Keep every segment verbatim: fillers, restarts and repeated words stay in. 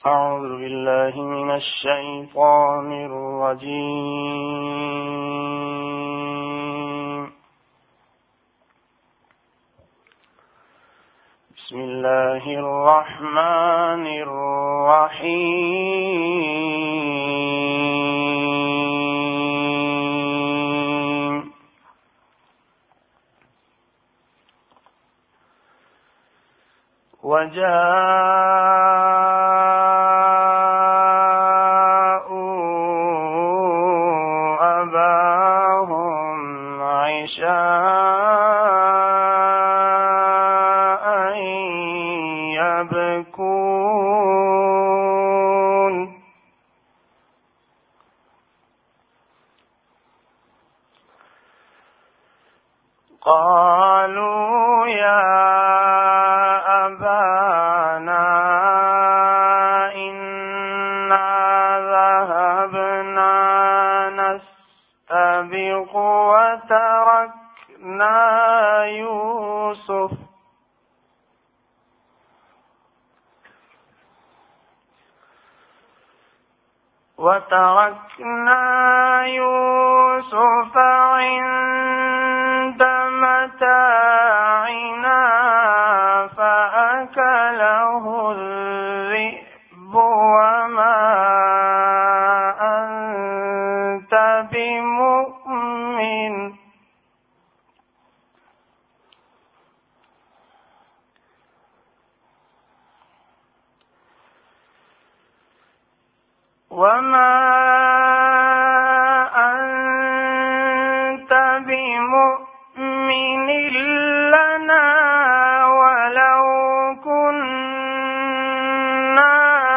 أعوذ بالله من الشيطان الرجيم. بسم الله الرحمن الرحيم. وجاءوا أباهم عشاء يبكون. قالوا يا أبانا إنا ذهبنا نستبق وتركنا يوسف وتركنا يوسف عند متاعنا فأكله الذئب وما أنت بمؤمن وما أنت بمؤمن لنا ولو كنا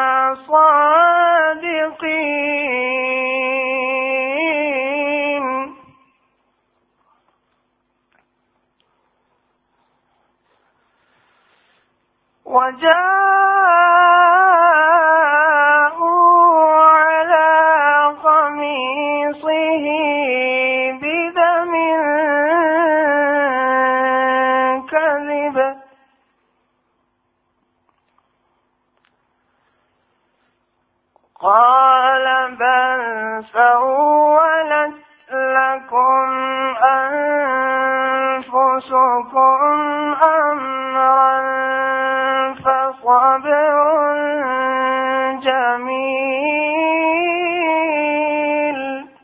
صادقين. وجاءوا قال بل سولت لكم أنفسكم أمرا فصبر جميل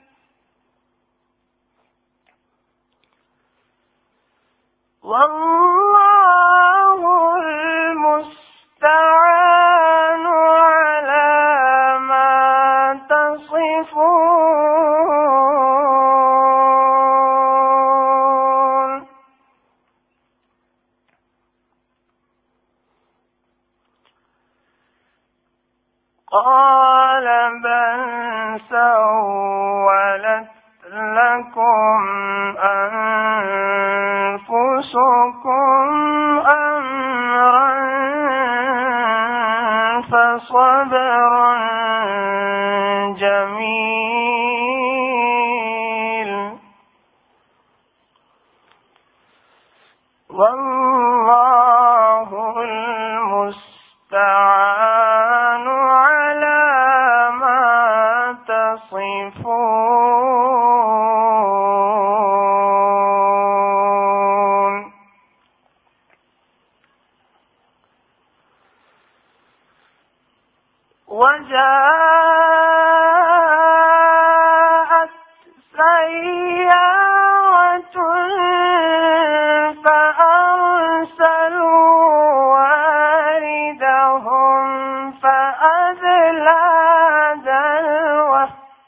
والله المستعان على ما تصفون. قال بل سولت لكم أنفسكم أمرا فصبر جميل والله المستعان على ما تصفون. وجاءت سيارة فأرسلوا واردهم فأدلى دلوه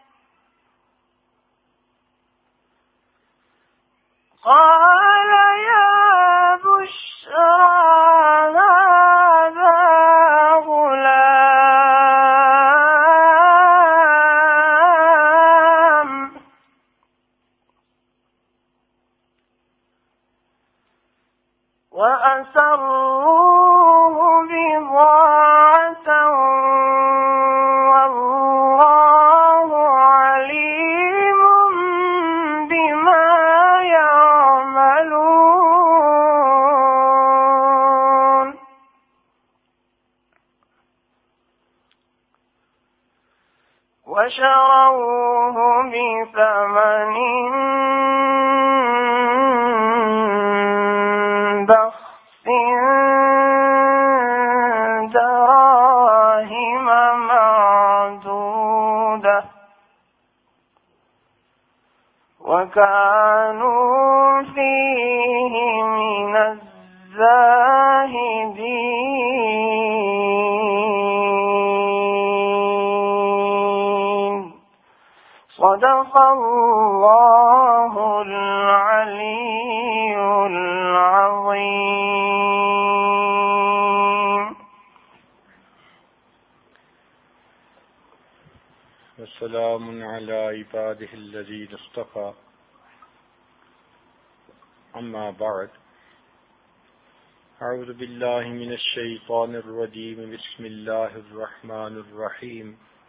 قال يا بشرى هذا غلام وشروه بثمن بخس دراهم معدودة وكانوا فيه من الزاهدين. صدق الله العلي العظيم. وسلام على عباده الذين اصطفى. أما بعد، أعوذ بالله من الشيطان الرجيم. بسم الله الرحمن الرحيم.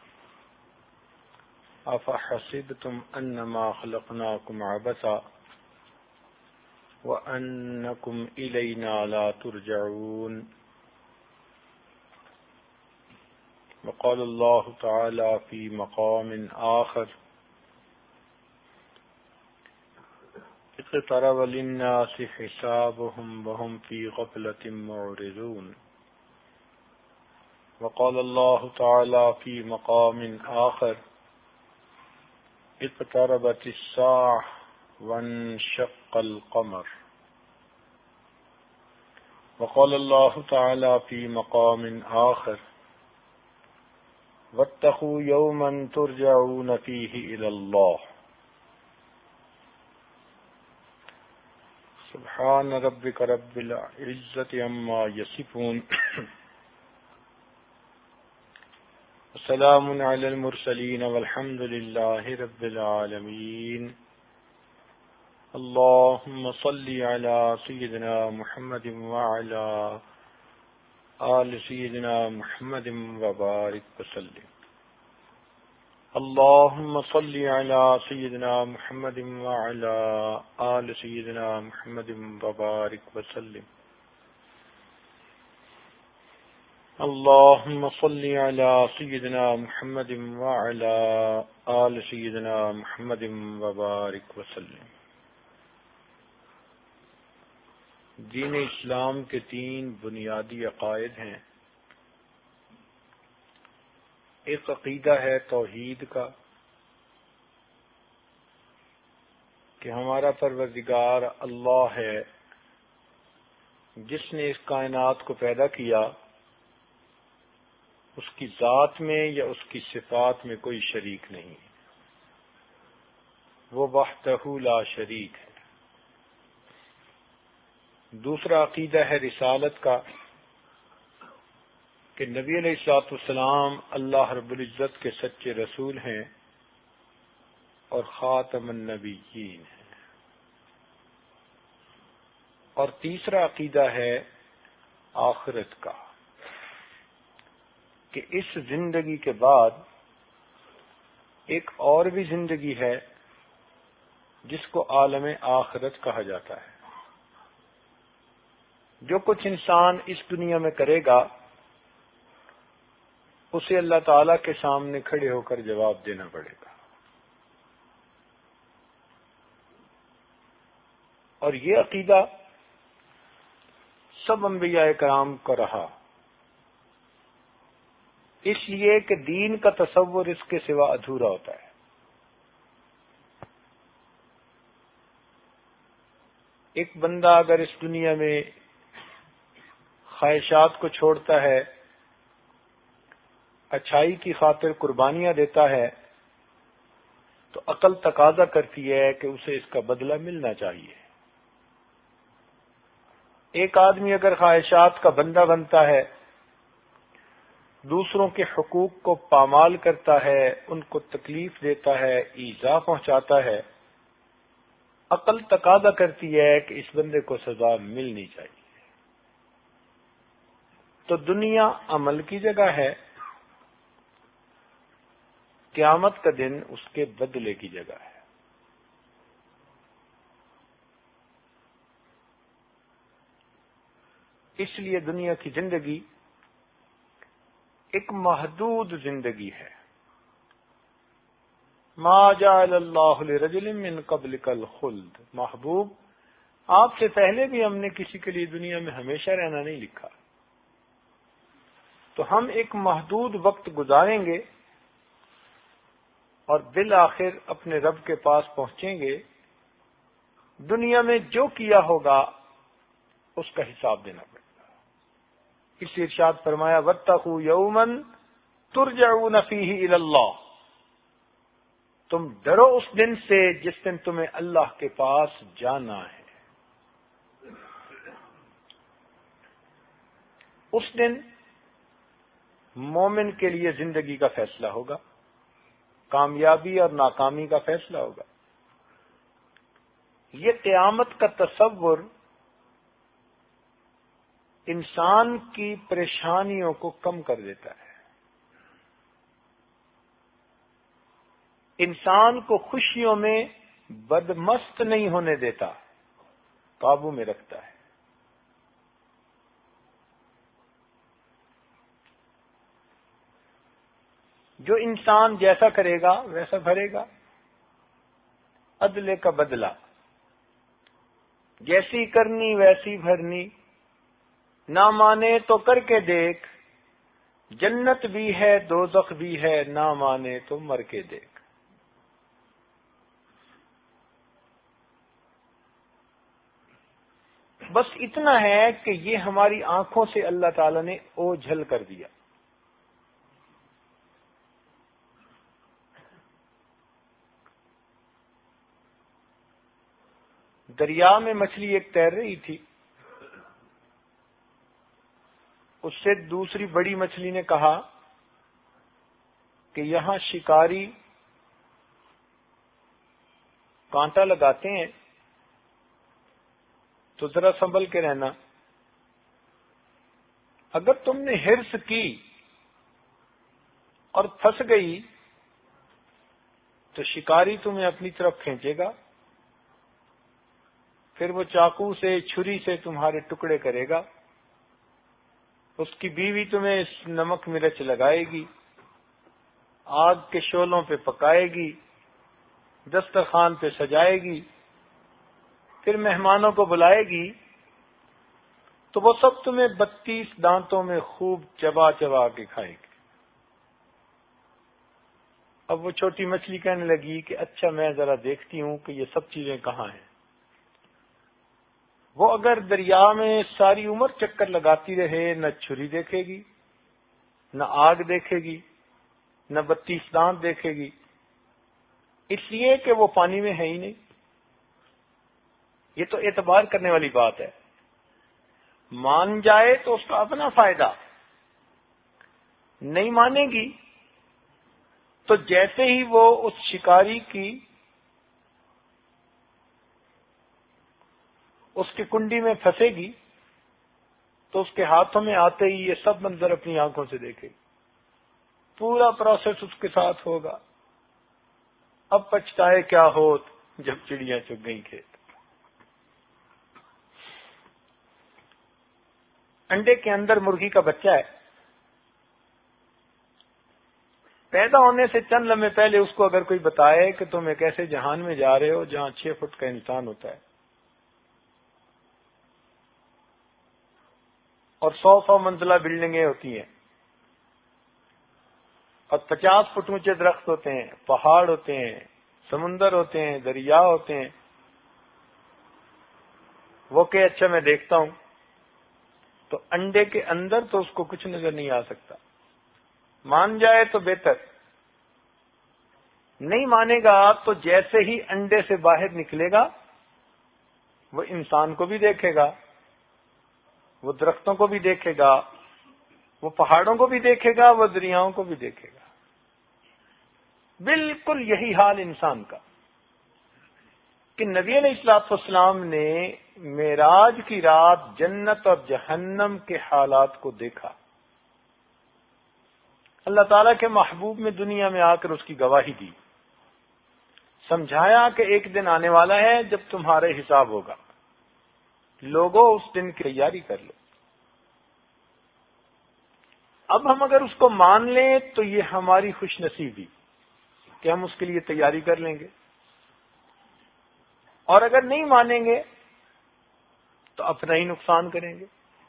أفحسبتم أنما خلقناكم عبثا وأنكم إلينا لا ترجعون. وقال الله تعالى في مقام آخر: اقترب للناس حسابهم وهم في غفلة معرضون. وقال الله تعالى في مقام آخر: اقتربت الساعة وانشق القمر. وقال الله تعالى في مقام آخر: واتقوا يوما ترجعون فيه إلى الله. سبحان ربك رب العزة عما يصفون وسلام على المرسلين والحمد لله رب العالمين. اللهم صل على سيدنا محمد وعلى آل سيدنا محمد وبارك وسلم. اللهم صل على سيدنا محمد وعلى آل سيدنا محمد وبارك وسلم. اللهم صل على سيدنا محمد وعلى آل سيدنا محمد وبارك وسلم. دین اسلام کے تین بنیادی عقائد ہیں. ایک عقیدہ ہے توحید کا کہ ہمارا پروردگار اللہ ہے جس نے اس کائنات کو پیدا کیا. اس کی ذات میں یا اس کی صفات میں کوئی شریک نہیں. وہ وحدہ لا شریک ہے. دوسرا عقیدہ ہے رسالت کا کہ نبی علیہ الصلوۃ والسلام اللہ رب العزت کے سچے رسول ہیں اور خاتم النبیین ہیں. اور تیسرا عقیدہ ہے آخرت کا کہ اس زندگی کے بعد ایک اور بھی زندگی ہے جس کو عالم آخرت کہا جاتا ہے. جو کچھ انسان اس دنیا میں کرے گا اسے اللہ تعالی کے سامنے کھڑے ہو کر جواب دینا پڑے گا. اور یہ عقیدہ سب انبیاء کرام کا رہا، اس لیے کہ دین کا تصور اس کے سوا ادھورا ہوتا ہے. ایک بندہ اگر اس دنیا میں خواہشات کو چھوڑتا ہے، اچھائی کی خاطر قربانیاں دیتا ہے، تو عقل تقاضا کرتی ہے کہ اسے اس کا بدلہ ملنا چاہیے. ایک آدمی اگر خواہشات کا بندہ بنتا ہے، دوسروں کے حقوق کو پامال کرتا ہے، ان کو تکلیف دیتا ہے، ایذا پہنچاتا ہے، عقل تقاضا کرتی ہے کہ اس بندے کو سزا ملنی چاہیے. تو دنیا عمل کی جگہ ہے، قیامت کا دن اس کے بدلے کی جگہ ہے. اس لیے دنیا کی زندگی ایک محدود زندگی ہے. ما جعل اللہ لرجل من قبلک الخلد، محبوب آپ سے پہلے بھی ہم نے کسی کے لیے دنیا میں ہمیشہ رہنا نہیں لکھا، تو ہم ایک محدود وقت گزاریں گے اور بالآخر اپنے رب کے پاس پہنچیں گے. دنیا میں جو کیا ہوگا اس کا حساب دینا پڑے گا. اس لیے ارشاد فرمایا واتقوا یوما ترجعون فیہ الی اللہ، تم ڈرو اس دن سے جس دن تمہیں اللہ کے پاس جانا ہے. اس دن مومن کے لیے زندگی کا فیصلہ ہوگا، کامیابی اور ناکامی کا فیصلہ ہوگا. یہ قیامت کا تصور انسان کی پریشانیوں کو کم کر دیتا ہے، انسان کو خوشیوں میں بدمست نہیں ہونے دیتا، قابو میں رکھتا ہے. جو انسان جیسا کرے گا ویسا بھرے گا، عدل کا بدلہ، جیسی کرنی ویسی بھرنی. نہ مانے تو کر کے دیکھ، جنت بھی ہے دوزخ بھی ہے، نہ مانے تو مر کے دیکھ. بس اتنا ہے کہ یہ ہماری آنکھوں سے اللہ تعالی نے اوجھل کر دیا. دریا میں مچھلی ایک تیر رہی تھی، اس سے دوسری بڑی مچھلی نے کہا کہ یہاں شکاری کانٹا لگاتے ہیں تو ذرا سنبھل کے رہنا، اگر تم نے حرص کی اور پھنس گئی تو شکاری تمہیں اپنی طرف کھینچے گا، پھر وہ چاقو سے چھری سے تمہارے ٹکڑے کرے گا، اس کی بیوی تمہیں نمک مرچ لگائے گی، آگ کے شعلوں پہ پکائے گی، دسترخوان پہ سجائے گی، پھر مہمانوں کو بلائے گی تو وہ سب تمہیں بتیس دانتوں میں خوب چبا چبا کے کھائے گی. اب وہ چھوٹی مچھلی کہنے لگی کہ اچھا میں ذرا دیکھتی ہوں کہ یہ سب چیزیں کہاں ہیں. وہ اگر دریا میں ساری عمر چکر لگاتی رہے، نہ چھری دیکھے گی، نہ آگ دیکھے گی، نہ بتیس دانت دیکھے گی، اس لیے کہ وہ پانی میں ہے ہی نہیں. یہ تو اعتبار کرنے والی بات ہے. مان جائے تو اس کا اپنا فائدہ، نہیں مانے گی تو جیسے ہی وہ اس شکاری کی اس کی کنڈی میں پھنسے گی تو اس کے ہاتھوں میں آتے ہی یہ سب منظر اپنی آنکھوں سے دیکھے گی. پورا پروسیس اس کے ساتھ ہوگا. اب پچھتائے کیا ہوت جب چڑیاں چگ گئیں کھیت. انڈے کے اندر مرغی کا بچہ ہے، پیدا ہونے سے چند لمحے پہلے اس کو اگر کوئی بتائے کہ تم ایک ایسے جہان میں جا رہے ہو جہاں چھ فٹ کا انسان ہوتا ہے اور سو سو منزلہ بلڈنگیں ہوتی ہیں اور پچاس فٹ اونچے درخت ہوتے ہیں، پہاڑ ہوتے ہیں، سمندر ہوتے ہیں، دریا ہوتے ہیں، وہ کہ اچھا میں دیکھتا ہوں، تو انڈے کے اندر تو اس کو کچھ نظر نہیں آ سکتا. مان جائے تو بہتر، نہیں مانے گا تو جیسے ہی انڈے سے باہر نکلے گا وہ انسان کو بھی دیکھے گا، وہ درختوں کو بھی دیکھے گا، وہ پہاڑوں کو بھی دیکھے گا، وہ دریاؤں کو بھی دیکھے گا. بالکل یہی حال انسان کا کہ نبی علیہ الصلوۃ والسلام نے معراج کی رات جنت اور جہنم کے حالات کو دیکھا. اللہ تعالیٰ کے محبوب میں دنیا میں آ کر اس کی گواہی دی، سمجھایا کہ ایک دن آنے والا ہے جب تمہارے حساب ہوگا، لوگوں اس دن کی تیاری کر لو. اب ہم اگر اس کو مان لیں تو یہ ہماری خوش نصیبی، کہ ہم اس کے لیے تیاری کر لیں گے، اور اگر نہیں مانیں گے تو اپنا ہی نقصان کریں گے۔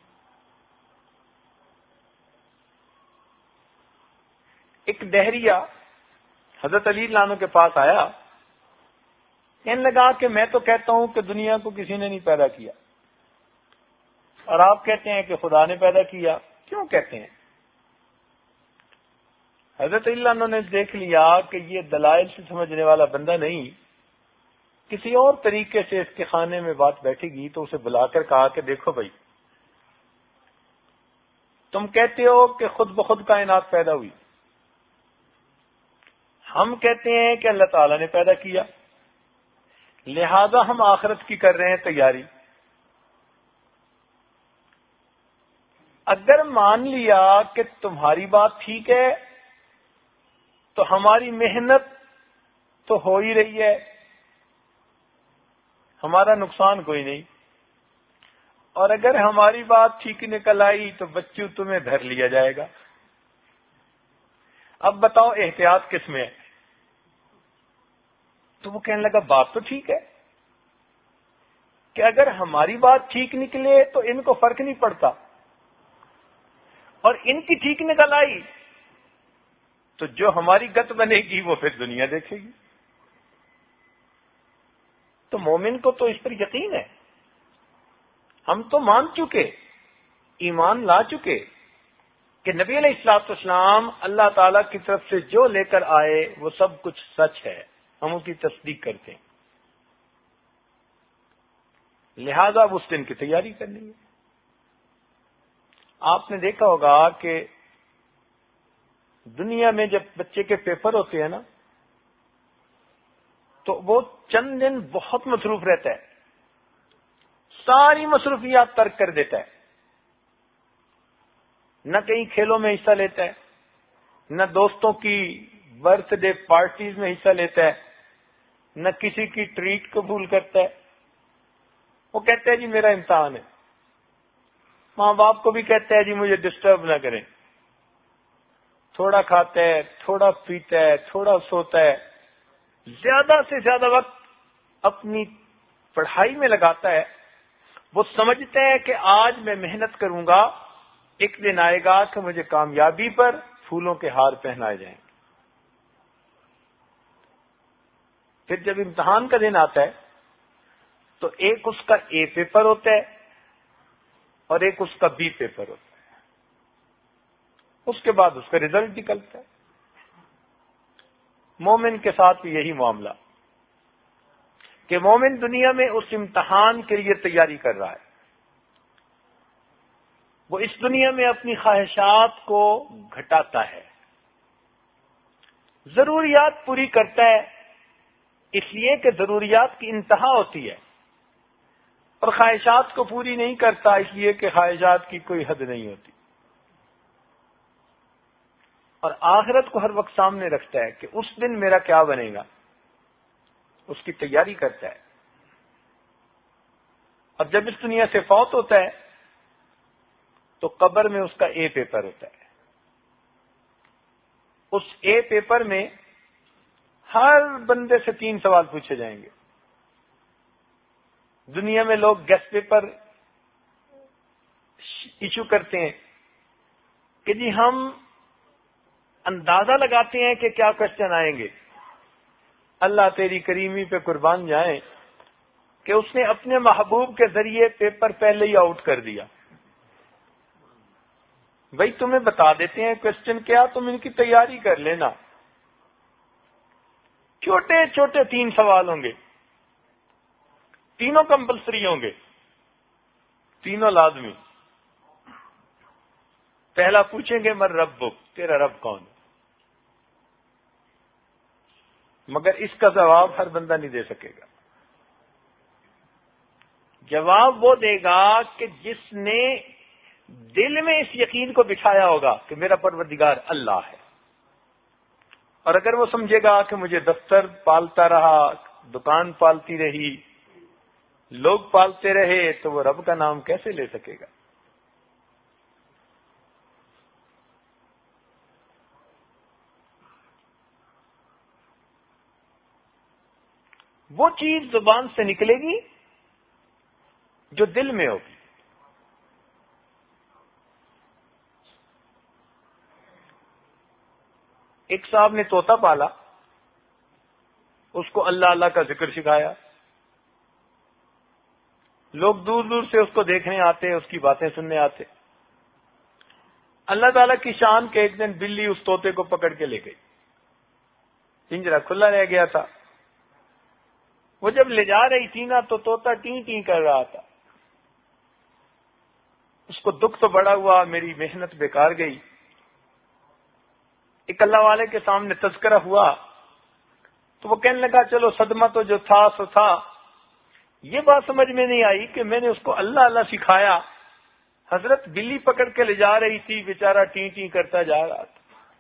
ایک دہریہ حضرت علی اللہ عنہ کے پاس آیا، کہنے لگا کہ میں تو کہتا ہوں کہ دنیا کو کسی نے نہیں پیدا کیا، اور آپ کہتے ہیں کہ خدا نے پیدا کیا، کیوں کہتے ہیں؟ حضرت علی اللہ عنہ نے دیکھ لیا کہ یہ دلائل سے سمجھنے والا بندہ نہیں، کسی اور طریقے سے اس کے خانے میں بات بیٹھے گی، تو اسے بلا کر کہا کہ دیکھو بھائی، تم کہتے ہو کہ خود بخود کائنات پیدا ہوئی، ہم کہتے ہیں کہ اللہ تعالیٰ نے پیدا کیا، لہذا ہم آخرت کی کر رہے ہیں تیاری۔ اگر مان لیا کہ تمہاری بات ٹھیک ہے تو ہماری محنت تو ہو ہی رہی ہے، ہمارا نقصان کوئی نہیں، اور اگر ہماری بات ٹھیک نکل آئی تو بچوں تمہیں دھر لیا جائے گا۔ اب بتاؤ احتیاط کس میں ہے؟ تو وہ کہنے لگا بات تو ٹھیک ہے کہ اگر ہماری بات ٹھیک نکلے تو ان کو فرق نہیں پڑتا، اور ان کی ٹھیک نکل آئی تو جو ہماری گت بنے گی وہ پھر دنیا دیکھے گی۔ تو مومن کو تو اس پر یقین ہے، ہم تو مان چکے، ایمان لا چکے کہ نبی علیہ الصلوۃ والسلام اللہ تعالی کی طرف سے جو لے کر آئے وہ سب کچھ سچ ہے، ہم اس کی تصدیق کرتے ہیں، لہذا اب اس دن کی تیاری کرنی ہے۔ آپ نے دیکھا ہوگا کہ دنیا میں جب بچے کے پیپر ہوتے ہیں نا تو وہ چند دن بہت مصروف رہتا ہے، ساری مصروفیات ترک کر دیتا ہے، نہ کہیں کھیلوں میں حصہ لیتا ہے، نہ دوستوں کی برتھ ڈے پارٹیز میں حصہ لیتا ہے، نہ کسی کی ٹریٹ قبول کرتا ہے۔ وہ کہتا ہے جی میرا امتحان ہے، ماں باپ کو بھی کہتا ہے جی مجھے ڈسٹرب نہ کریں، تھوڑا کھاتا ہے، تھوڑا پیتا ہے، تھوڑا سوتا ہے، زیادہ سے زیادہ وقت اپنی پڑھائی میں لگاتا ہے۔ وہ سمجھتے ہیں کہ آج میں محنت کروں گا، ایک دن آئے گا کہ مجھے کامیابی پر پھولوں کے ہار پہنائے جائیں گے۔ پھر جب امتحان کا دن آتا ہے تو ایک اس کا اے پیپر ہوتا ہے اور ایک اس کا بی پیپر ہوتا ہے، اس کے بعد اس کا رزلٹ نکلتا ہے۔ مومن کے ساتھ بھی یہی معاملہ کہ مومن دنیا میں اس امتحان کے لیے تیاری کر رہا ہے، وہ اس دنیا میں اپنی خواہشات کو گھٹاتا ہے، ضروریات پوری کرتا ہے، اس لیے کہ ضروریات کی انتہا ہوتی ہے، اور خواہشات کو پوری نہیں کرتا اس لیے کہ خواہشات کی کوئی حد نہیں ہوتی، اور آخرت کو ہر وقت سامنے رکھتا ہے کہ اس دن میرا کیا بنے گا، اس کی تیاری کرتا ہے۔ اور جب اس دنیا سے فوت ہوتا ہے تو قبر میں اس کا اے پیپر ہوتا ہے، اس اے پیپر میں ہر بندے سے تین سوال پوچھے جائیں گے۔ دنیا میں لوگ گیسٹ پیپر ایشو کرتے ہیں کہ جی ہم اندازہ لگاتے ہیں کہ کیا کوشچن آئیں گے، اللہ تیری کریمی پہ قربان جائیں کہ اس نے اپنے محبوب کے ذریعے پیپر پہلے ہی آؤٹ کر دیا۔ بھائی تمہیں بتا دیتے ہیں کوشچن کیا، تم ان کی تیاری کر لینا، چھوٹے چھوٹے تین سوال ہوں گے، تینوں کمپلسری ہوں گے، تینوں لازمی۔ پہلا پوچھیں گے من ربک، تیرا رب کون ہے، مگر اس کا جواب ہر بندہ نہیں دے سکے گا۔ جواب وہ دے گا کہ جس نے دل میں اس یقین کو بٹھایا ہوگا کہ میرا پروردگار اللہ ہے، اور اگر وہ سمجھے گا کہ مجھے دفتر پالتا رہا، دکان پالتی رہی، لوگ پالتے رہے، تو وہ رب کا نام کیسے لے سکے گا؟ وہ چیز زبان سے نکلے گی جو دل میں ہوگی. ایک صاحب نے طوطا پالا، اس کو اللہ اللہ کا ذکر سکھایا، لوگ دور دور سے اس کو دیکھنے آتے، اس کی باتیں سننے آتے. اللہ تعالیٰ کی شان کے ایک دن بلی اس طوطے کو پکڑ کے لے گئی. پنجرا کھلا رہ گیا تھا. وہ جب لے جا رہی تھی نا تو طوطا ٹیں ٹیں کر رہا تھا. اس کو دکھ تو بڑا ہوا، میری محنت بیکار گئی. ایک اللہ والے کے سامنے تذکرہ ہوا تو وہ کہنے لگا چلو صدمہ تو جو تھا سو تھا. یہ بات سمجھ میں نہیں آئی کہ میں نے اس کو اللہ اللہ سکھایا، حضرت بلی پکڑ کے لے جا رہی تھی، بیچارہ ٹیں ٹیں کرتا جا رہا تھا.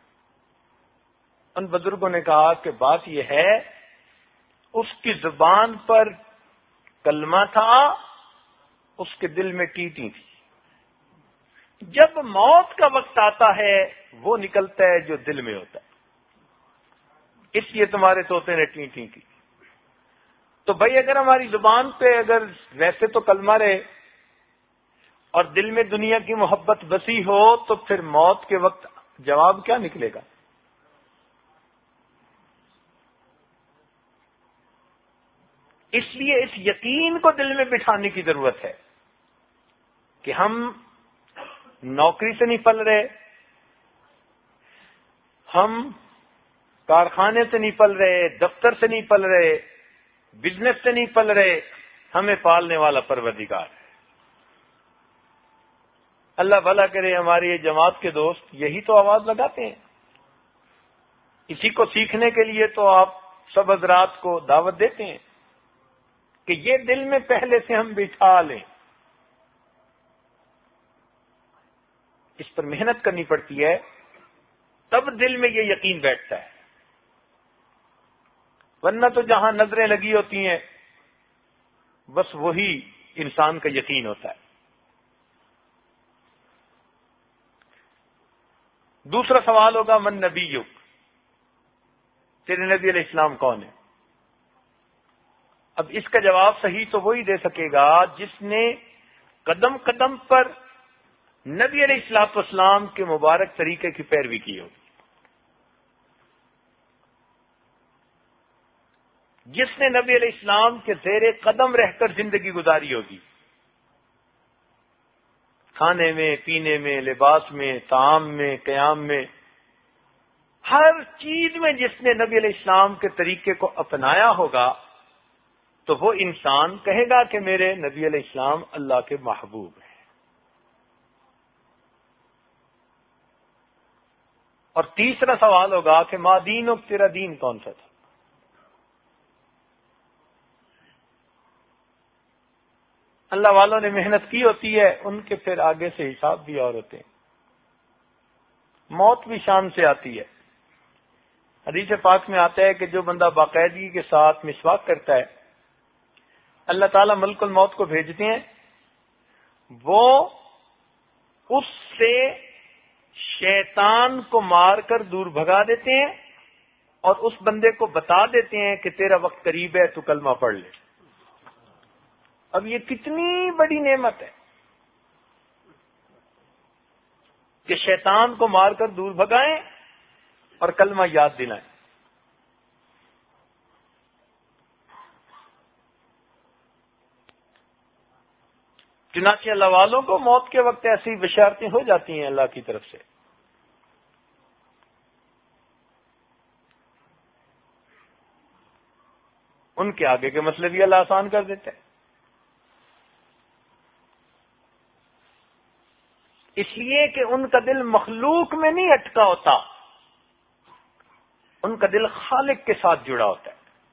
ان بزرگوں نے کہا کہ بات یہ ہے اس کی زبان پر کلمہ تھا، اس کے دل میں ٹیں ٹیں تھی. جب موت کا وقت آتا ہے وہ نکلتا ہے جو دل میں ہوتا ہے. اس لیے تمہارے طوطے نے ٹیں ٹیں کی. تو بھائی اگر ہماری زبان پہ اگر ویسے تو کلمہ رہے اور دل میں دنیا کی محبت بسی ہو تو پھر موت کے وقت جواب کیا نکلے گا؟ اس لیے اس یقین کو دل میں بٹھانے کی ضرورت ہے کہ ہم نوکری سے نہیں پل رہے، ہم کارخانے سے نہیں پل رہے، دفتر سے نہیں پل رہے، بزنس سے نہیں پل رہے، ہمیں پالنے والا پروردگار ہے. اللہ بھلا کرے ہماری یہ جماعت کے دوست یہی تو آواز لگاتے ہیں. اسی کو سیکھنے کے لیے تو آپ سب حضرات کو دعوت دیتے ہیں کہ یہ دل میں پہلے سے ہم بٹھا لیں. اس پر محنت کرنی پڑتی ہے تب دل میں یہ یقین بیٹھتا ہے، ورنہ تو جہاں نظریں لگی ہوتی ہیں بس وہی انسان کا یقین ہوتا ہے. دوسرا سوال ہوگا من نبیک، تیرے نبی علیہ السلام کون ہے؟ اب اس کا جواب صحیح تو وہی دے سکے گا جس نے قدم قدم پر نبی علیہ الصلوۃ والسلام کے مبارک طریقے کی پیروی کی ہوگی، جس نے نبی علیہ السلام کے زیر قدم رہ کر زندگی گزاری ہوگی، کھانے میں، پینے میں، لباس میں، طعام میں، قیام میں، ہر چیز میں جس نے نبی علیہ السلام کے طریقے کو اپنایا ہوگا تو وہ انسان کہے گا کہ میرے نبی علیہ السلام اللہ کے محبوب ہیں. اور تیسرا سوال ہوگا کہ ما دینک، تیرا دین کون سا تھا؟ اللہ والوں نے محنت کی ہوتی ہے، ان کے پھر آگے سے حساب بھی اور ہوتے ہیں. موت بھی شان سے آتی ہے. حدیث پاک میں آتا ہے کہ جو بندہ باقاعدگی کے ساتھ مسواک کرتا ہے اللہ تعالیٰ ملک الموت کو بھیجتے ہیں، وہ اس سے شیطان کو مار کر دور بھگا دیتے ہیں اور اس بندے کو بتا دیتے ہیں کہ تیرا وقت قریب ہے، تو کلمہ پڑھ لے. اب یہ کتنی بڑی نعمت ہے کہ شیطان کو مار کر دور بھگائیں اور کلمہ یاد دلائیں. چنانچہ اللہ والوں کو موت کے وقت ایسی بشارتیں ہو جاتی ہیں اللہ کی طرف سے. ان کے آگے کے مسئلے بھی اللہ آسان کر دیتے ہیں. اس لیے کہ ان کا دل مخلوق میں نہیں اٹکا ہوتا، ان کا دل خالق کے ساتھ جڑا ہوتا ہے.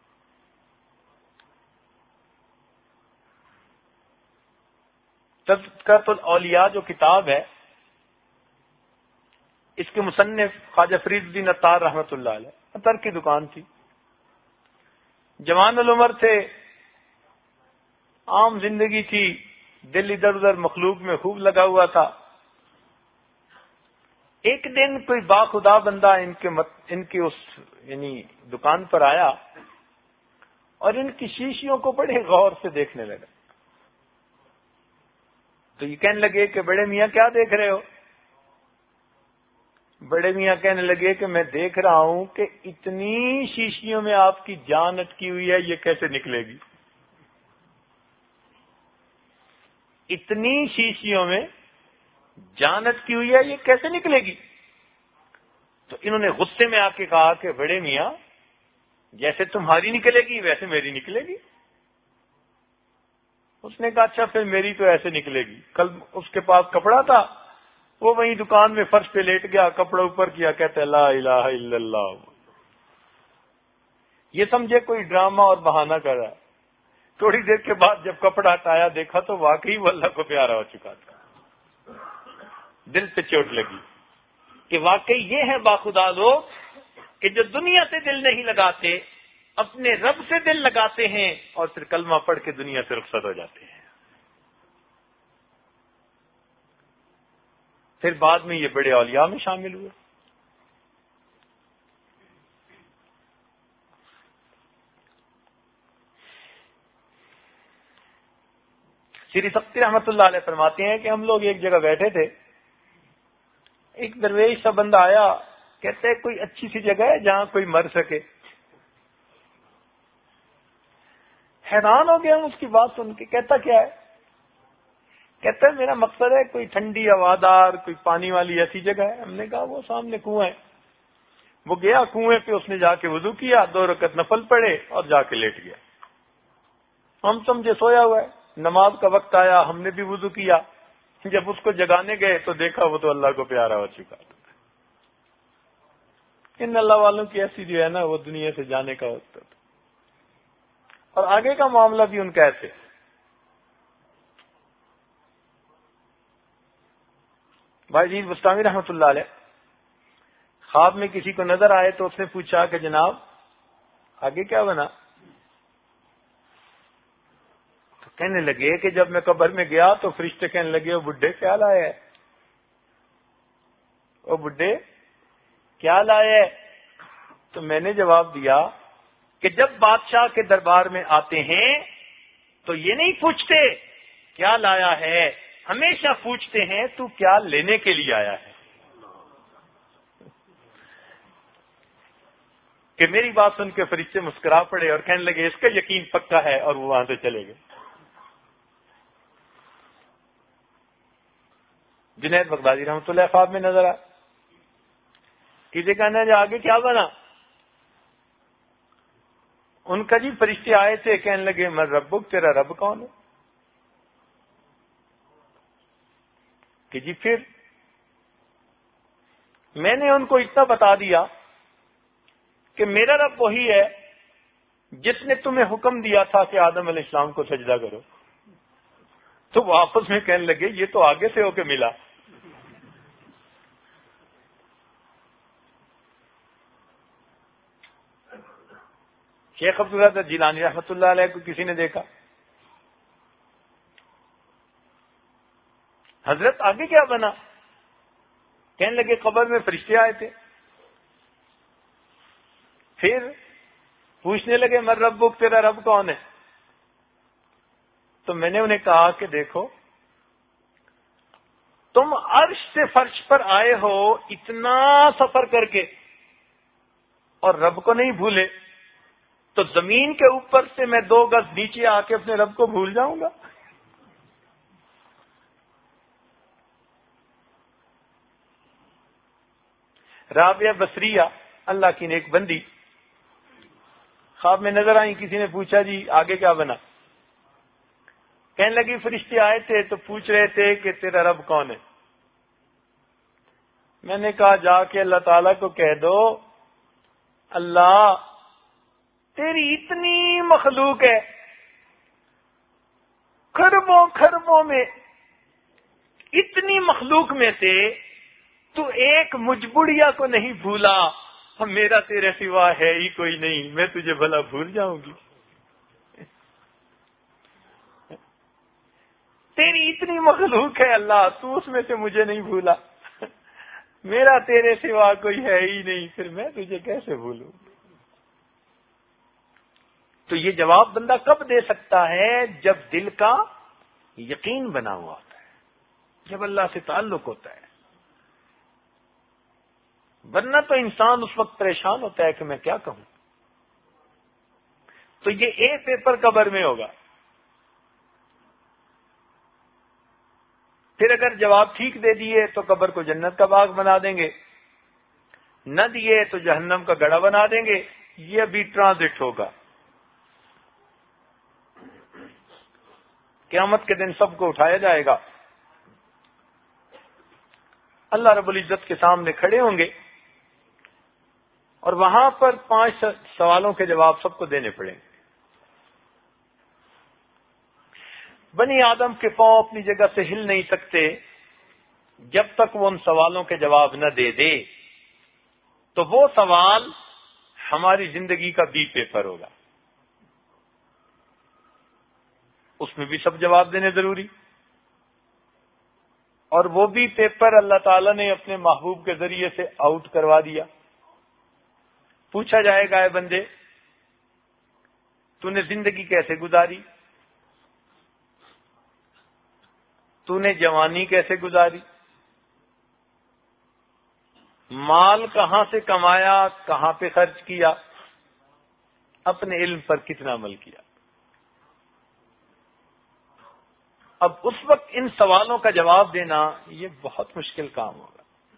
تذکرۃ الاولیاء جو کتاب ہے اس کے مصنف خواجہ فرید الدین عطار رحمۃ اللہ علیہ، عطر کی دکان تھی، جوان العمر تھے، عام زندگی تھی، دل ادھر ادھر مخلوق میں خوب لگا ہوا تھا. ایک دن کوئی باخدا بندہ ان کے مت ان کی اس یعنی دکان پر آیا اور ان کی شیشیوں کو بڑے غور سے دیکھنے لگا. تو یہ کہنے لگے کہ بڑے میاں کیا دیکھ رہے ہو؟ بڑے میاں کہنے لگے کہ میں دیکھ رہا ہوں کہ اتنی شیشیوں میں آپ کی جان اٹکی ہوئی ہے، یہ کیسے نکلے گی؟ اتنی شیشیوں میں جان اٹکی ہوئی ہے، یہ کیسے نکلے گی؟ تو انہوں نے غصے میں آ کے کہا کہ بڑے میاں جیسے تمہاری نکلے گی ویسے میری نکلے گی. اس نے کہا اچھا پھر میری تو ایسے نکلے گی. کل اس کے پاس کپڑا تھا، وہ وہیں دکان میں فرش پہ لیٹ گیا، کپڑا اوپر کیا، کہتے لا الہ الا اللہ. یہ سمجھے کوئی ڈرامہ اور بہانہ کر رہا ہے. تھوڑی دیر کے بعد جب کپڑا ہٹایا دیکھا تو واقعی وہ اللہ کو پیارا ہو چکا تھا. دل پہ چوٹ لگی کہ واقعی یہ ہے باخدا لوگ کہ جو دنیا سے دل نہیں لگاتے، اپنے رب سے دل لگاتے ہیں اور پھر کلمہ پڑھ کے دنیا سے رخصت ہو جاتے ہیں. پھر بعد میں یہ بڑے اولیاء میں شامل ہوئے. سری سکتی رحمت اللہ علیہ فرماتے ہیں کہ ہم لوگ ایک جگہ بیٹھے تھے، ایک درویش سا بندہ آیا، کہتے ہیں کوئی اچھی سی جگہ ہے جہاں کوئی مر سکے. حیران ہو گیا ہم اس کی بات سن کے. کہتا کیا ہے؟ کہتا ہے میرا مقصد ہے کوئی ٹھنڈی ہوادار کوئی پانی والی ایسی جگہ ہے. ہم نے کہا وہ سامنے کنواں ہے. وہ گیا کنویں پہ، اس نے جا کے وضو کیا، دو رکعت نفل پڑھے اور جا کے لیٹ گیا. ہم سمجھے سویا ہوا ہے. نماز کا وقت آیا، ہم نے بھی وضو کیا. جب اس کو جگانے گئے تو دیکھا وہ تو اللہ کو پیارا ہو چکا تھا. ان اللہ والوں کی ایسی جو ہے نا وہ دنیا سے جانے کا وقت تھا. اور آگے کا معاملہ بھی ان کا ایسے. بھائی جی بستامی رحمت اللہ علیہ خواب میں کسی کو نظر آئے تو اس نے پوچھا کہ جناب آگے کیا بنا؟ تو کہنے لگے کہ جب میں قبر میں گیا تو فرشتے کہنے لگے وہ بڈھے کیا لائے ہے، وہ بڈھے کیا لائے ہے؟ تو میں نے جواب دیا کہ جب بادشاہ کے دربار میں آتے ہیں تو یہ نہیں پوچھتے کیا لایا ہے، ہمیشہ پوچھتے ہیں تو کیا لینے کے لیے آیا ہے. کہ میری بات سن کے فرشتے مسکرا پڑے اور کہنے لگے اس کا یقین پکا ہے، اور وہ وہاں سے چلے گئے. جنید بغدادی رحمۃ اللہ خواب میں نظر آئے. کسی کہنا جو آگے کیا بنا؟ ان کا جی فرشتے آئے تھے، کہنے لگے میں ربک، تیرا رب کون ہے؟ کہ جی پھر میں نے ان کو اتنا بتا دیا کہ میرا رب وہی ہے جس نے تمہیں حکم دیا تھا کہ آدم علیہ السلام کو سجدہ کرو. تو وہ آپس میں کہنے لگے یہ تو آگے سے ہو کے ملا. شیخ عبداللہ جیلانی رحمۃ اللہ علیہ کو کسی نے دیکھا. حضرت آگے کیا بنا؟ کہنے لگے قبر میں فرشتے آئے تھے. پھر پوچھنے لگے مر ربک، تیرا رب کون ہے؟ تو میں نے انہیں کہا کہ دیکھو تم عرش سے فرش پر آئے ہو اتنا سفر کر کے اور رب کو نہیں بھولے، تو زمین کے اوپر سے میں دو گز نیچے آ کے اپنے رب کو بھول جاؤں گا؟ رابعہ بصریہ اللہ کی نیک بندی خواب میں نظر آئی. کسی نے پوچھا جی آگے کیا بنا؟ کہنے لگی فرشتے آئے تھے تو پوچھ رہے تھے کہ تیرا رب کون ہے. میں نے کہا جا کے اللہ تعالیٰ کو کہہ دو اللہ تیری اتنی مخلوق ہے، خربوں خربوں میں اتنی مخلوق میں سے تو ایک مجبوڑیا کو نہیں بھولا، میرا تیرے سوا ہے ہی کوئی نہیں، میں تجھے بھلا بھول جاؤں گی؟ تیری اتنی مخلوق ہے اللہ، تو اس میں سے مجھے نہیں بھولا، میرا تیرے سوا کوئی ہے ہی نہیں، پھر میں تجھے کیسے بھولوں؟ تو یہ جواب بندہ کب دے سکتا ہے؟ جب دل کا یقین بنا ہوا ہوتا ہے، جب اللہ سے تعلق ہوتا ہے. ورنہ تو انسان اس وقت پریشان ہوتا ہے کہ میں کیا کہوں. تو یہ اے پیپر قبر میں ہوگا. پھر اگر جواب ٹھیک دے دیے تو قبر کو جنت کا باغ بنا دیں گے، نہ دیے تو جہنم کا گڑھا بنا دیں گے. یہ ابھی ٹرانزٹ ہوگا. قیامت کے دن سب کو اٹھایا جائے گا، اللہ رب العزت کے سامنے کھڑے ہوں گے، اور وہاں پر پانچ سوالوں کے جواب سب کو دینے پڑیں گے. بنی آدم کے پاؤں اپنی جگہ سے ہل نہیں سکتے جب تک وہ ان سوالوں کے جواب نہ دے دے. تو وہ سوال ہماری زندگی کا بی پیپر ہوگا، اس میں بھی سب جواب دینے ضروری. اور وہ بھی پیپر اللہ تعالیٰ نے اپنے محبوب کے ذریعے سے آؤٹ کروا دیا. پوچھا جائے گا، اے بندے تو نے زندگی کیسے گزاری، تو نے جوانی کیسے گزاری، مال کہاں سے کمایا، کہاں پہ خرچ کیا، اپنے علم پر کتنا عمل کیا. اب اس وقت ان سوالوں کا جواب دینا یہ بہت مشکل کام ہوگا.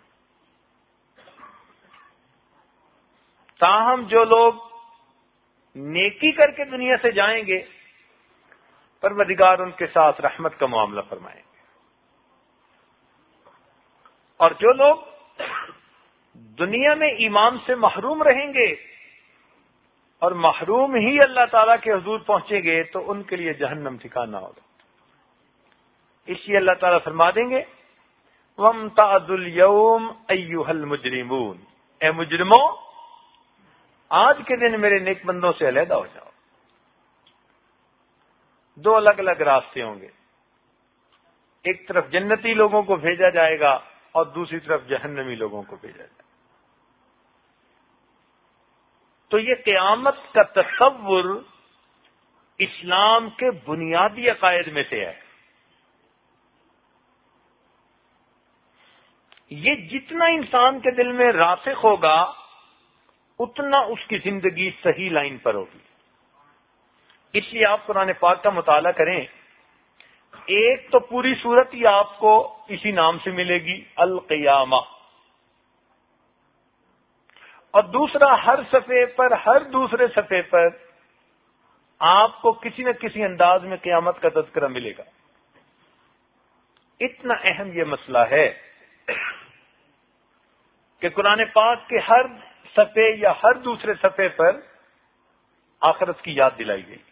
تاہم جو لوگ نیکی کر کے دنیا سے جائیں گے، پروردگار ان کے ساتھ رحمت کا معاملہ فرمائیں گے. اور جو لوگ دنیا میں ایمان سے محروم رہیں گے اور محروم ہی اللہ تعالیٰ کے حضور پہنچیں گے، تو ان کے لیے جہنم ٹھکانہ ہوگا. اس لیے اللہ تعالیٰ فرما دیں گے، وَامْتَعْضُوا الْيَوْمَ أَيُّهَا الْمُجْرِمُونَ، اے مجرموں آج کے دن میرے نیک بندوں سے علیحدہ ہو جاؤ. دو الگ الگ راستے ہوں گے، ایک طرف جنتی لوگوں کو بھیجا جائے گا اور دوسری طرف جہنمی لوگوں کو بھیجا جائے گا. تو یہ قیامت کا تصور اسلام کے بنیادی عقائد میں سے ہے. یہ جتنا انسان کے دل میں راسخ ہوگا اتنا اس کی زندگی صحیح لائن پر ہوگی. اس لیے آپ قرآن پاک کا مطالعہ کریں، ایک تو پوری صورت ہی آپ کو اسی نام سے ملے گی، القیامہ، اور دوسرا ہر صفحے پر، ہر دوسرے صفحے پر آپ کو کسی نہ کسی انداز میں قیامت کا تذکرہ ملے گا. اتنا اہم یہ مسئلہ ہے کہ قرآن پاک کے ہر صفحے یا ہر دوسرے صفحے پر آخرت کی یاد دلائی گئی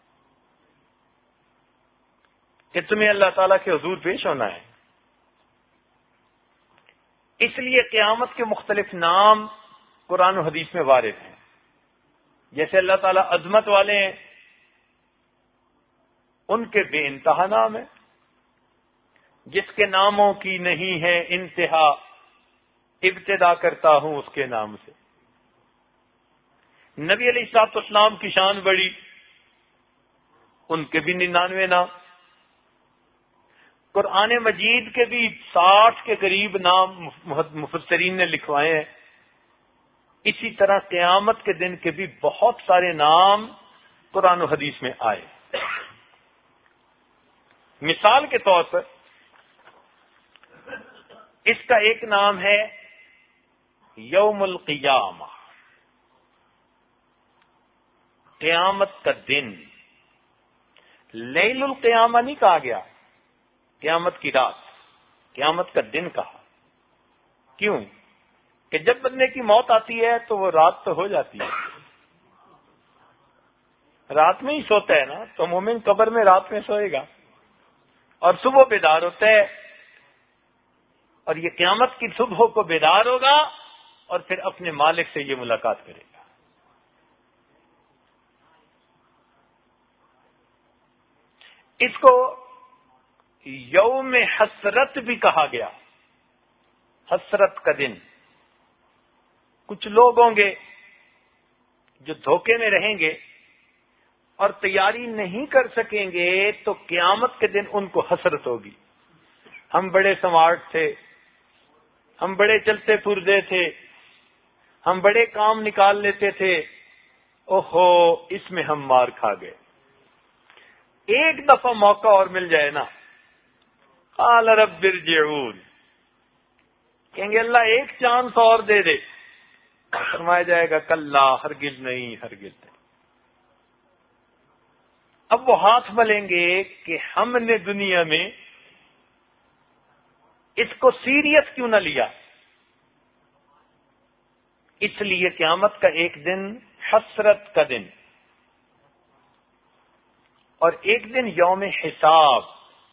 کہ تمہیں اللہ تعالیٰ کے حضور پیش ہونا ہے. اس لیے قیامت کے مختلف نام قرآن و حدیث میں وارد ہیں. جیسے اللہ تعالیٰ عظمت والے ہیں، ان کے بے انتہا نام ہیں. جس کے ناموں کی نہیں ہے انتہا، ابتدا کرتا ہوں اس کے نام سے. نبی علیہ الصلوۃ والسلام کی شان بڑی، ان کے بھی ننانوے نام. قرآن مجید کے بھی ساٹھ کے قریب نام مفسرین نے لکھوائے ہیں. اسی طرح قیامت کے دن کے بھی بہت سارے نام قرآن و حدیث میں آئے. مثال کے طور پر اس کا ایک نام ہے یوم القیامہ، قیامت کا دن. لیل القیامہ نہیں کہا گیا، قیامت کی رات، قیامت کا دن کہا. کیوں؟ کہ جب بندے کی موت آتی ہے تو وہ رات تو ہو جاتی ہے، رات میں ہی سوتا ہے نا. تو مومن قبر میں رات میں سوئے گا اور صبح بیدار ہوتا ہے، اور یہ قیامت کی صبح کو بیدار ہوگا اور پھر اپنے مالک سے یہ ملاقات کرے گا. اس کو یوم حسرت بھی کہا گیا، حسرت کا دن. کچھ لوگ ہوں گے جو دھوکے میں رہیں گے اور تیاری نہیں کر سکیں گے تو قیامت کے دن ان کو حسرت ہوگی. ہم بڑے سمارٹ تھے، ہم بڑے چلتے پھردے تھے، ہم بڑے کام نکال لیتے تھے، اوہو اس میں ہم مار کھا گئے. ایک دفعہ موقع اور مل جائے نا، قال رب ارجعون، کہیں گے اللہ ایک چانس اور دے دے، فرمایا جائے گا کلا ہرگز نہیں ہرگز نہیں. اب وہ ہاتھ ملیں گے کہ ہم نے دنیا میں اس کو سیریس کیوں نہ لیا. اس لیے قیامت کا ایک دن حسرت کا دن اور ایک دن یوم حساب.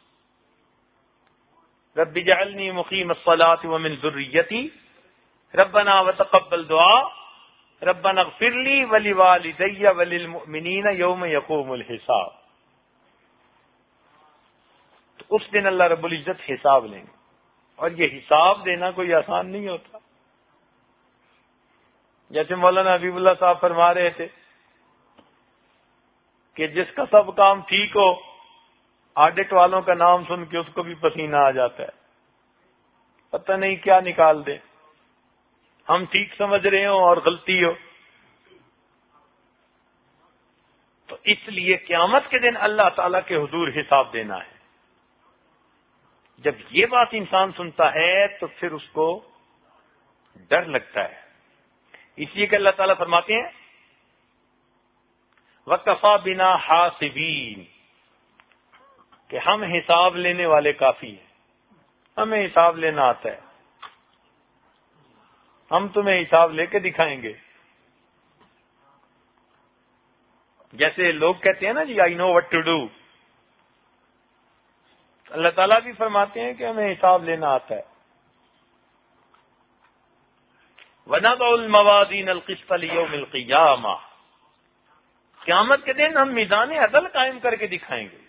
رب اجعلنی مقیم الصلاۃ ومن ذریتی ربنا وتقبل دعا ربنا اغفر لی ولوالدی وللمؤمنین یوم یقوم الحساب. تو اس دن اللہ رب العزت حساب لیں گے، اور یہ حساب دینا کوئی آسان نہیں ہوتا. جیسے مولانا حبیب اللہ صاحب فرما رہے تھے کہ جس کا سب کام ٹھیک ہو، آڈٹ والوں کا نام سن کے اس کو بھی پسینہ آ جاتا ہے، پتہ نہیں کیا نکال دیں. ہم ٹھیک سمجھ رہے ہوں اور غلطی ہو. تو اس لیے قیامت کے دن اللہ تعالیٰ کے حضور حساب دینا ہے. جب یہ بات انسان سنتا ہے تو پھر اس کو ڈر لگتا ہے. اس لیے کہ اللہ تعالیٰ فرماتے ہیں وَكَفَى بِنَا حَاسِبِينَ، کہ ہم حساب لینے والے کافی ہیں، ہمیں حساب لینا آتا ہے، ہم تمہیں حساب لے کے دکھائیں گے. جیسے لوگ کہتے ہیں نا جی I know what to do, Allah تعالیٰ بھی فرماتے ہیں کہ ہمیں حساب لینا آتا ہے. وَنَضَعُ الْمَوَازِينَ الْقِسْطَ لِيَوْمِ الْقِيَامَةِ، قیامت کے دن ہم میزان عدل قائم کر کے دکھائیں گے.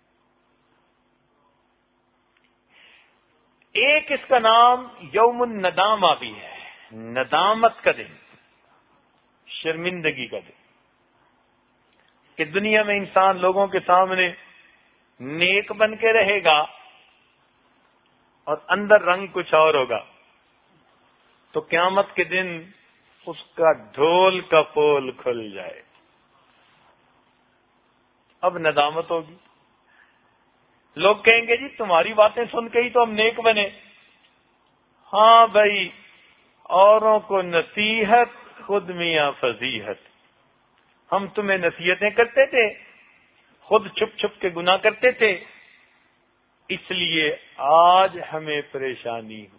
ایک اس کا نام یوم الندامہ بھی ہے، ندامت کا دن، شرمندگی کا دن، کہ دنیا میں انسان لوگوں کے سامنے نیک بن کے رہے گا اور اندر رنگ کچھ اور ہوگا. تو قیامت کے دن اس کا ڈھول کا پول کھل جائے، اب ندامت ہوگی. لوگ کہیں گے جی تمہاری باتیں سن کے ہی تو ہم نیک بنے. ہاں بھائی، اوروں کو نصیحت خود میاں فضیحت. ہم تمہیں نصیحتیں کرتے تھے، خود چھپ چھپ کے گناہ کرتے تھے، اس لیے آج ہمیں پریشانی ہو.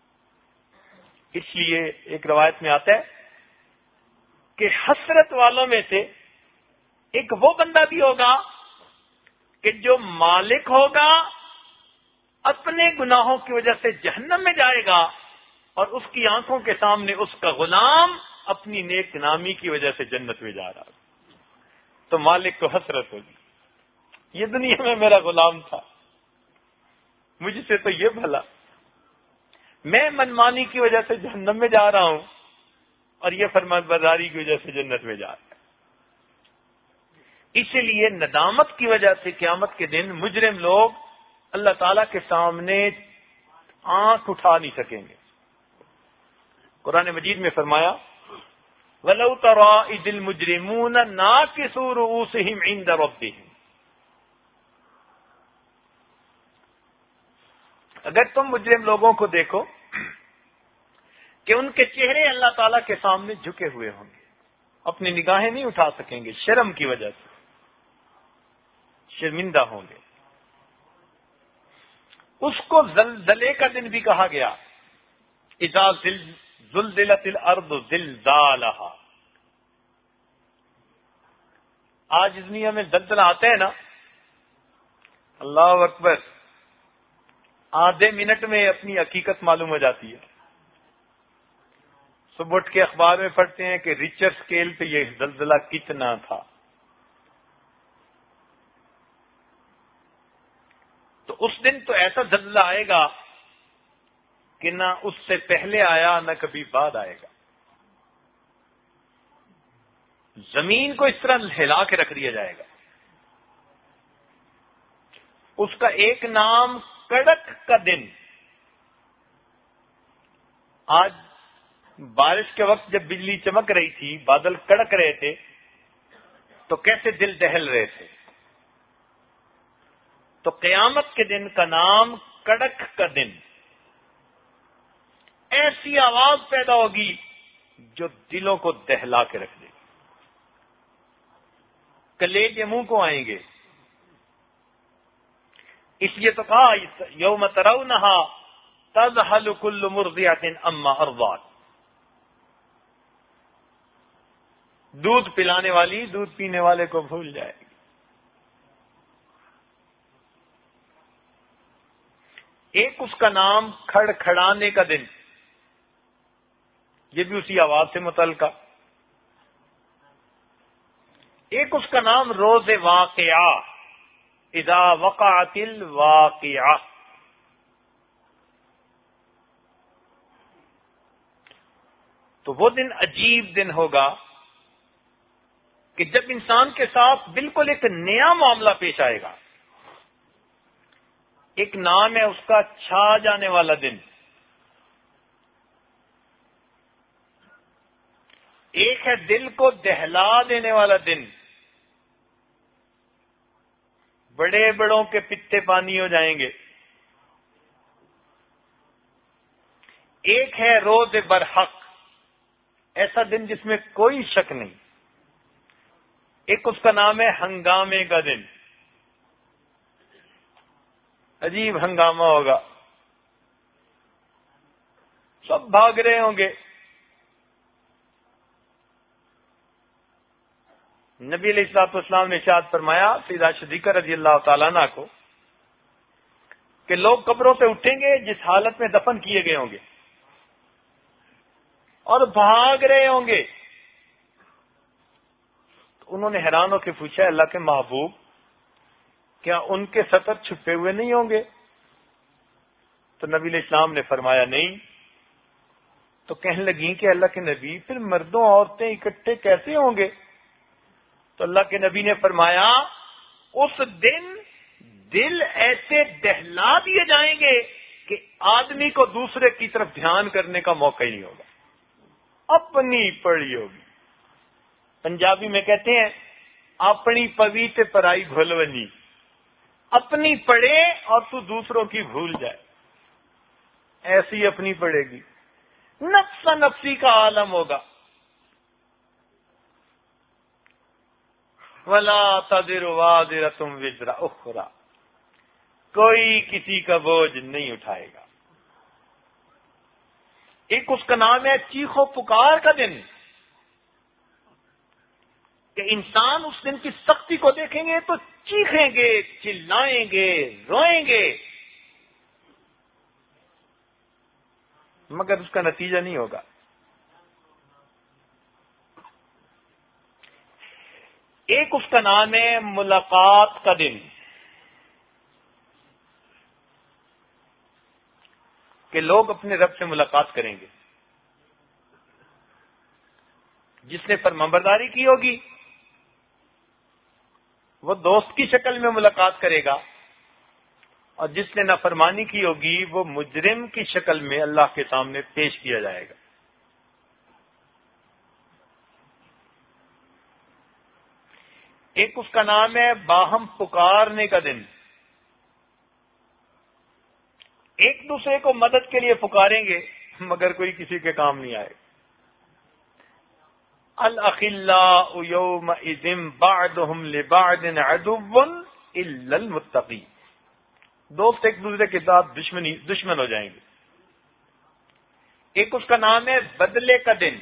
اس لیے ایک روایت میں آتا ہے کہ حسرت والوں میں سے ایک وہ بندہ بھی ہوگا کہ جو مالک ہوگا، اپنے گناہوں کی وجہ سے جہنم میں جائے گا، اور اس کی آنکھوں کے سامنے اس کا غلام اپنی نیک نامی کی وجہ سے جنت میں جا رہا. تو مالک کو حسرت ہوگی، یہ دنیا میں میرا غلام تھا، مجھ سے تو یہ بھلا، میں منمانی کی وجہ سے جہنم میں جا رہا ہوں اور یہ فرمانبرداری کی وجہ سے جنت میں جا رہا ہے. اسی لیے ندامت کی وجہ سے قیامت کے دن مجرم لوگ اللہ تعالیٰ کے سامنے آنکھ اٹھا نہیں سکیں گے. قرآن مجید میں فرمایا وَلَوْ تَرَىٰ إِذِ الْمُجْرِمُونَ نَاكِسُو رُءُوسِهِمْ عِندَ رَبِّهِمْ، اگر تم مجرم لوگوں کو دیکھو کہ ان کے چہرے اللہ تعالیٰ کے سامنے جھکے ہوئے ہوں گے، اپنی نگاہیں نہیں اٹھا سکیں گے، شرم کی وجہ سے شرمندہ ہوں گے. اس کو زلزلے کا دن بھی کہا گیا، اذا زلزلت الارض زلزالها. آج دنیا میں زلزلہ آتا ہے نا، اللہ اکبر، آدھے منٹ میں اپنی حقیقت معلوم ہو جاتی ہے. صبح اٹھ کے اخبار میں پڑھتے ہیں کہ ریچر اسکیل پہ یہ زلزلہ کتنا تھا. تو اس دن تو ایسا زلزلہ آئے گا کہ نہ اس سے پہلے آیا نہ کبھی بعد آئے گا. زمین کو اس طرح ہلا کے رکھ دیا جائے گا. اس کا ایک نام کڑک کا دن. آج بارش کے وقت جب بجلی چمک رہی تھی، بادل کڑک رہے تھے، تو کیسے دل دہل رہے تھے. تو قیامت کے دن کا نام کڑک کا دن. ایسی آواز پیدا ہوگی جو دلوں کو دہلا کے رکھ دے گی، کلیجے منہ کو آئیں گے. اس لیے تو کہا یوم ترونہا تذہل کل مرضعۃ عما ارضعت. دودھ پلانے والی دودھ پینے والے کو بھول جائے گی. ایک اس کا نام کھڑ کھڑانے کا دن، یہ بھی اسی آواز سے متعلقہ. ایک اس کا نام روز واقعہ، اذا وقعت الواقعہ. تو وہ دن عجیب دن ہوگا کہ جب انسان کے ساتھ بالکل ایک نیا معاملہ پیش آئے گا. ایک نام ہے اس کا چھا جانے والا دن، ایک ہے دل کو دہلا دینے والا دن. بڑے بڑوں کے پتے پانی ہو جائیں گے. ایک ہے روز برحق، ایسا دن جس میں کوئی شک نہیں. ایک اس کا نام ہے ہنگامے کا دن. عجیب ہنگامہ ہوگا، سب بھاگ رہے ہوں گے. نبی علیہ الصلوۃ والسلام نے ارشاد فرمایا سیدہ صدیقہ رضی اللہ تعالیٰ عنہ کو کہ لوگ قبروں پہ اٹھیں گے جس حالت میں دفن کیے گئے ہوں گے اور بھاگ رہے ہوں گے. تو انہوں نے حیران ہو کے پوچھا اللہ کے محبوب کیا ان کے سطر چھپے ہوئے نہیں ہوں گے؟ تو نبی علیہ السلام نے فرمایا نہیں. تو کہنے لگیں کہ اللہ کے نبی پھر مردوں عورتیں اکٹھے کیسے ہوں گے؟ تو اللہ کے نبی نے فرمایا اس دن دل ایسے دہلا دیے جائیں گے کہ آدمی کو دوسرے کی طرف دھیان کرنے کا موقع ہی نہیں ہوگا. اپنی پڑی ہوگی. پنجابی میں کہتے ہیں اپنی پوی تے پرائی بھولونی. اپنی پڑے اور تو دوسروں کی بھول جائے، ایسی اپنی پڑے گی. نفس نفسی کا عالم ہوگا. وَلَا تَزِرُ وَازِرَةٌ وِزْرَ أُخْرَى، کوئی کسی کا بوجھ نہیں اٹھائے گا. ایک اس کا نام ہے چیخو پکار کا دن، کہ انسان اس دن کی سختی کو دیکھیں گے تو چیخیں گے، چلائیں گے، روئیں گے، مگر اس کا نتیجہ نہیں ہوگا. ایک اس کا نام ہے ملاقات کا دن، کہ لوگ اپنے رب سے ملاقات کریں گے. جس نے فرمانبرداری کی ہوگی وہ دوست کی شکل میں ملاقات کرے گا، اور جس نے نافرمانی کی ہوگی وہ مجرم کی شکل میں اللہ کے سامنے پیش کیا جائے گا. ایک اس کا نام ہے باہم پکارنے کا دن، ایک دوسرے کو مدد کے لیے پکاریں گے مگر کوئی کسی کے کام نہیں آئے. الاخلاء یومئذ بعضهم لبعض عدو الا المتقین، دوست ایک دوسرے کے ساتھ دشمنی دشمن ہو جائیں گے. ایک اس کا نام ہے بدلے کا دن،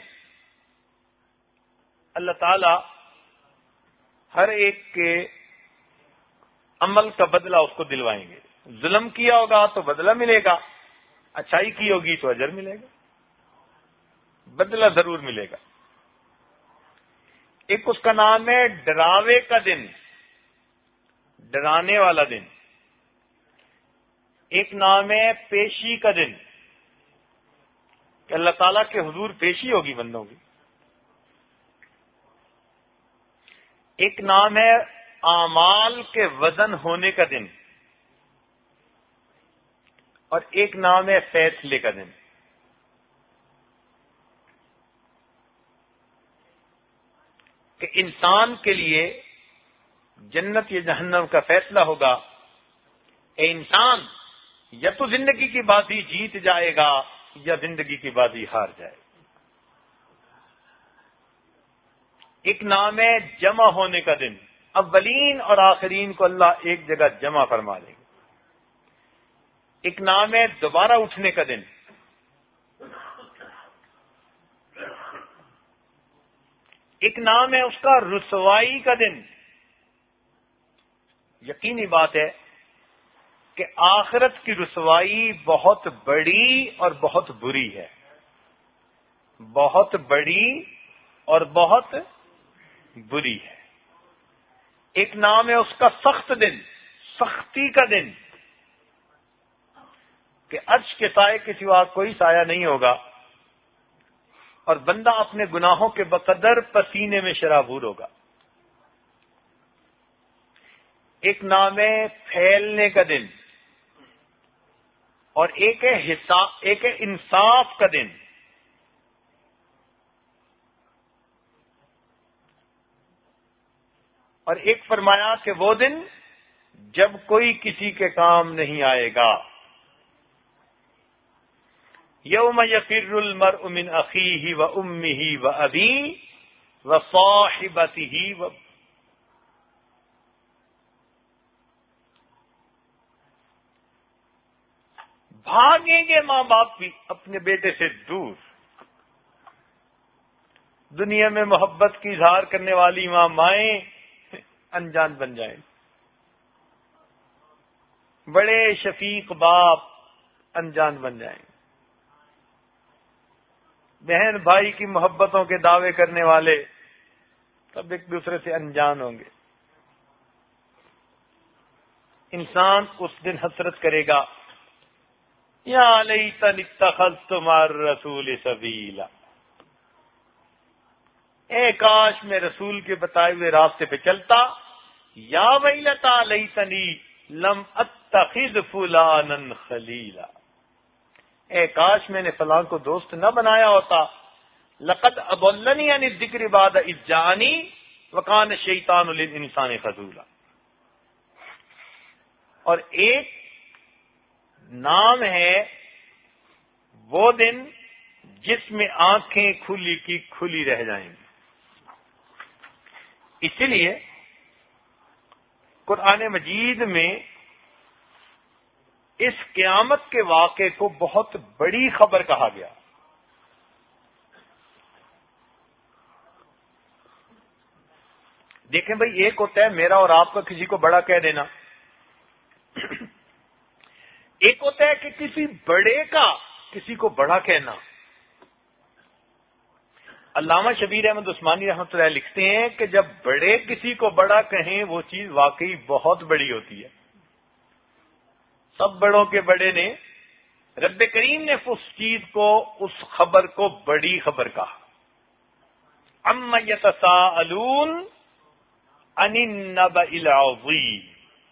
اللہ تعالی ہر ایک کے عمل کا بدلہ اس کو دلوائیں گے. ظلم کیا ہوگا تو بدلہ ملے گا، اچھائی کی ہوگی تو اجر ملے گا، بدلہ ضرور ملے گا. ایک اس کا نام ہے ڈراوے کا دن، ڈرانے والا دن. ایک نام ہے پیشی کا دن، کہ اللہ تعالیٰ کے حضور پیشی ہوگی بندوں کی. ایک نام ہے اعمال کے وزن ہونے کا دن، اور ایک نام ہے فیصلے کا دن. کہ انسان کے لیے جنت یا جہنم کا فیصلہ ہوگا. اے انسان، یا تو زندگی کی بازی جیت جائے گا یا زندگی کی بازی ہار جائے گا. ایک نام ہے جمع ہونے کا دن. اولین اور آخرین کو اللہ ایک جگہ جمع فرما دے گا. ایک نام ہے دوبارہ اٹھنے کا دن. ایک نام ہے اس کا رسوائی کا دن. یقینی بات ہے کہ آخرت کی رسوائی بہت بڑی اور بہت بری ہے. بہت بڑی اور بہت بری ہے. ایک نام ہے اس کا سخت دن، سختی کا دن، کہ عرش کے سائے کے سوا کوئی سایہ نہیں ہوگا اور بندہ اپنے گناہوں کے بقدر پسینے میں شرابور ہوگا. ایک نام ہے پھیلنے کا دن اور ایک ہے حساب، ایک ہے انصاف کا دن. اور ایک فرمایا کہ وہ دن جب کوئی کسی کے کام نہیں آئے گا. یوم یفر المرء من اخیہ و امہ و ابیہ و صاحبتہ و بھاگیں گے ماں باپ بھی اپنے بیٹے سے دور. دنیا میں محبت کی اظہار کرنے والی ماں مائیں انجان بن جائیں. بڑے شفیق باپ انجان بن جائیں. بہن بھائی کی محبتوں کے دعوے کرنے والے سب ایک دوسرے سے انجان ہوں گے. انسان اس دن حسرت کرے گا، یا لیتنی اتخذت مع الرسول سبیلا، اے کاش میں رسول کے بتائے ہوئے راستے پہ چلتا. یا ویلتا لیتنی لم اتخذ فلانا خلیلا، اے کاش میں نے فلاں کو دوست نہ بنایا ہوتا. لقد اضلنی عن الذکر بعد اذ جاءنی وکان الشیطان للانسان خذولا. اور ایک نام ہے وہ دن جس میں آنکھیں کھلی کی کھلی رہ جائیں گی. اسی لیے قرآن مجید میں اس قیامت کے واقعے کو بہت بڑی خبر کہا گیا. دیکھیں بھائی، ایک ہوتا ہے میرا اور آپ کا کسی کو بڑا کہہ دینا، ایک ہوتا ہے کہ کسی بڑے کا کسی کو بڑا کہنا. علامہ شبیر احمد عثمانی رحمۃ اللہ لکھتے ہیں کہ جب بڑے کسی کو بڑا کہیں وہ چیز واقعی بہت بڑی ہوتی ہے. سب بڑوں کے بڑے نے، رب کریم نے اس چیز کو، اس خبر کو بڑی خبر کہا. اما یتساءلون عن النبأ العظیم،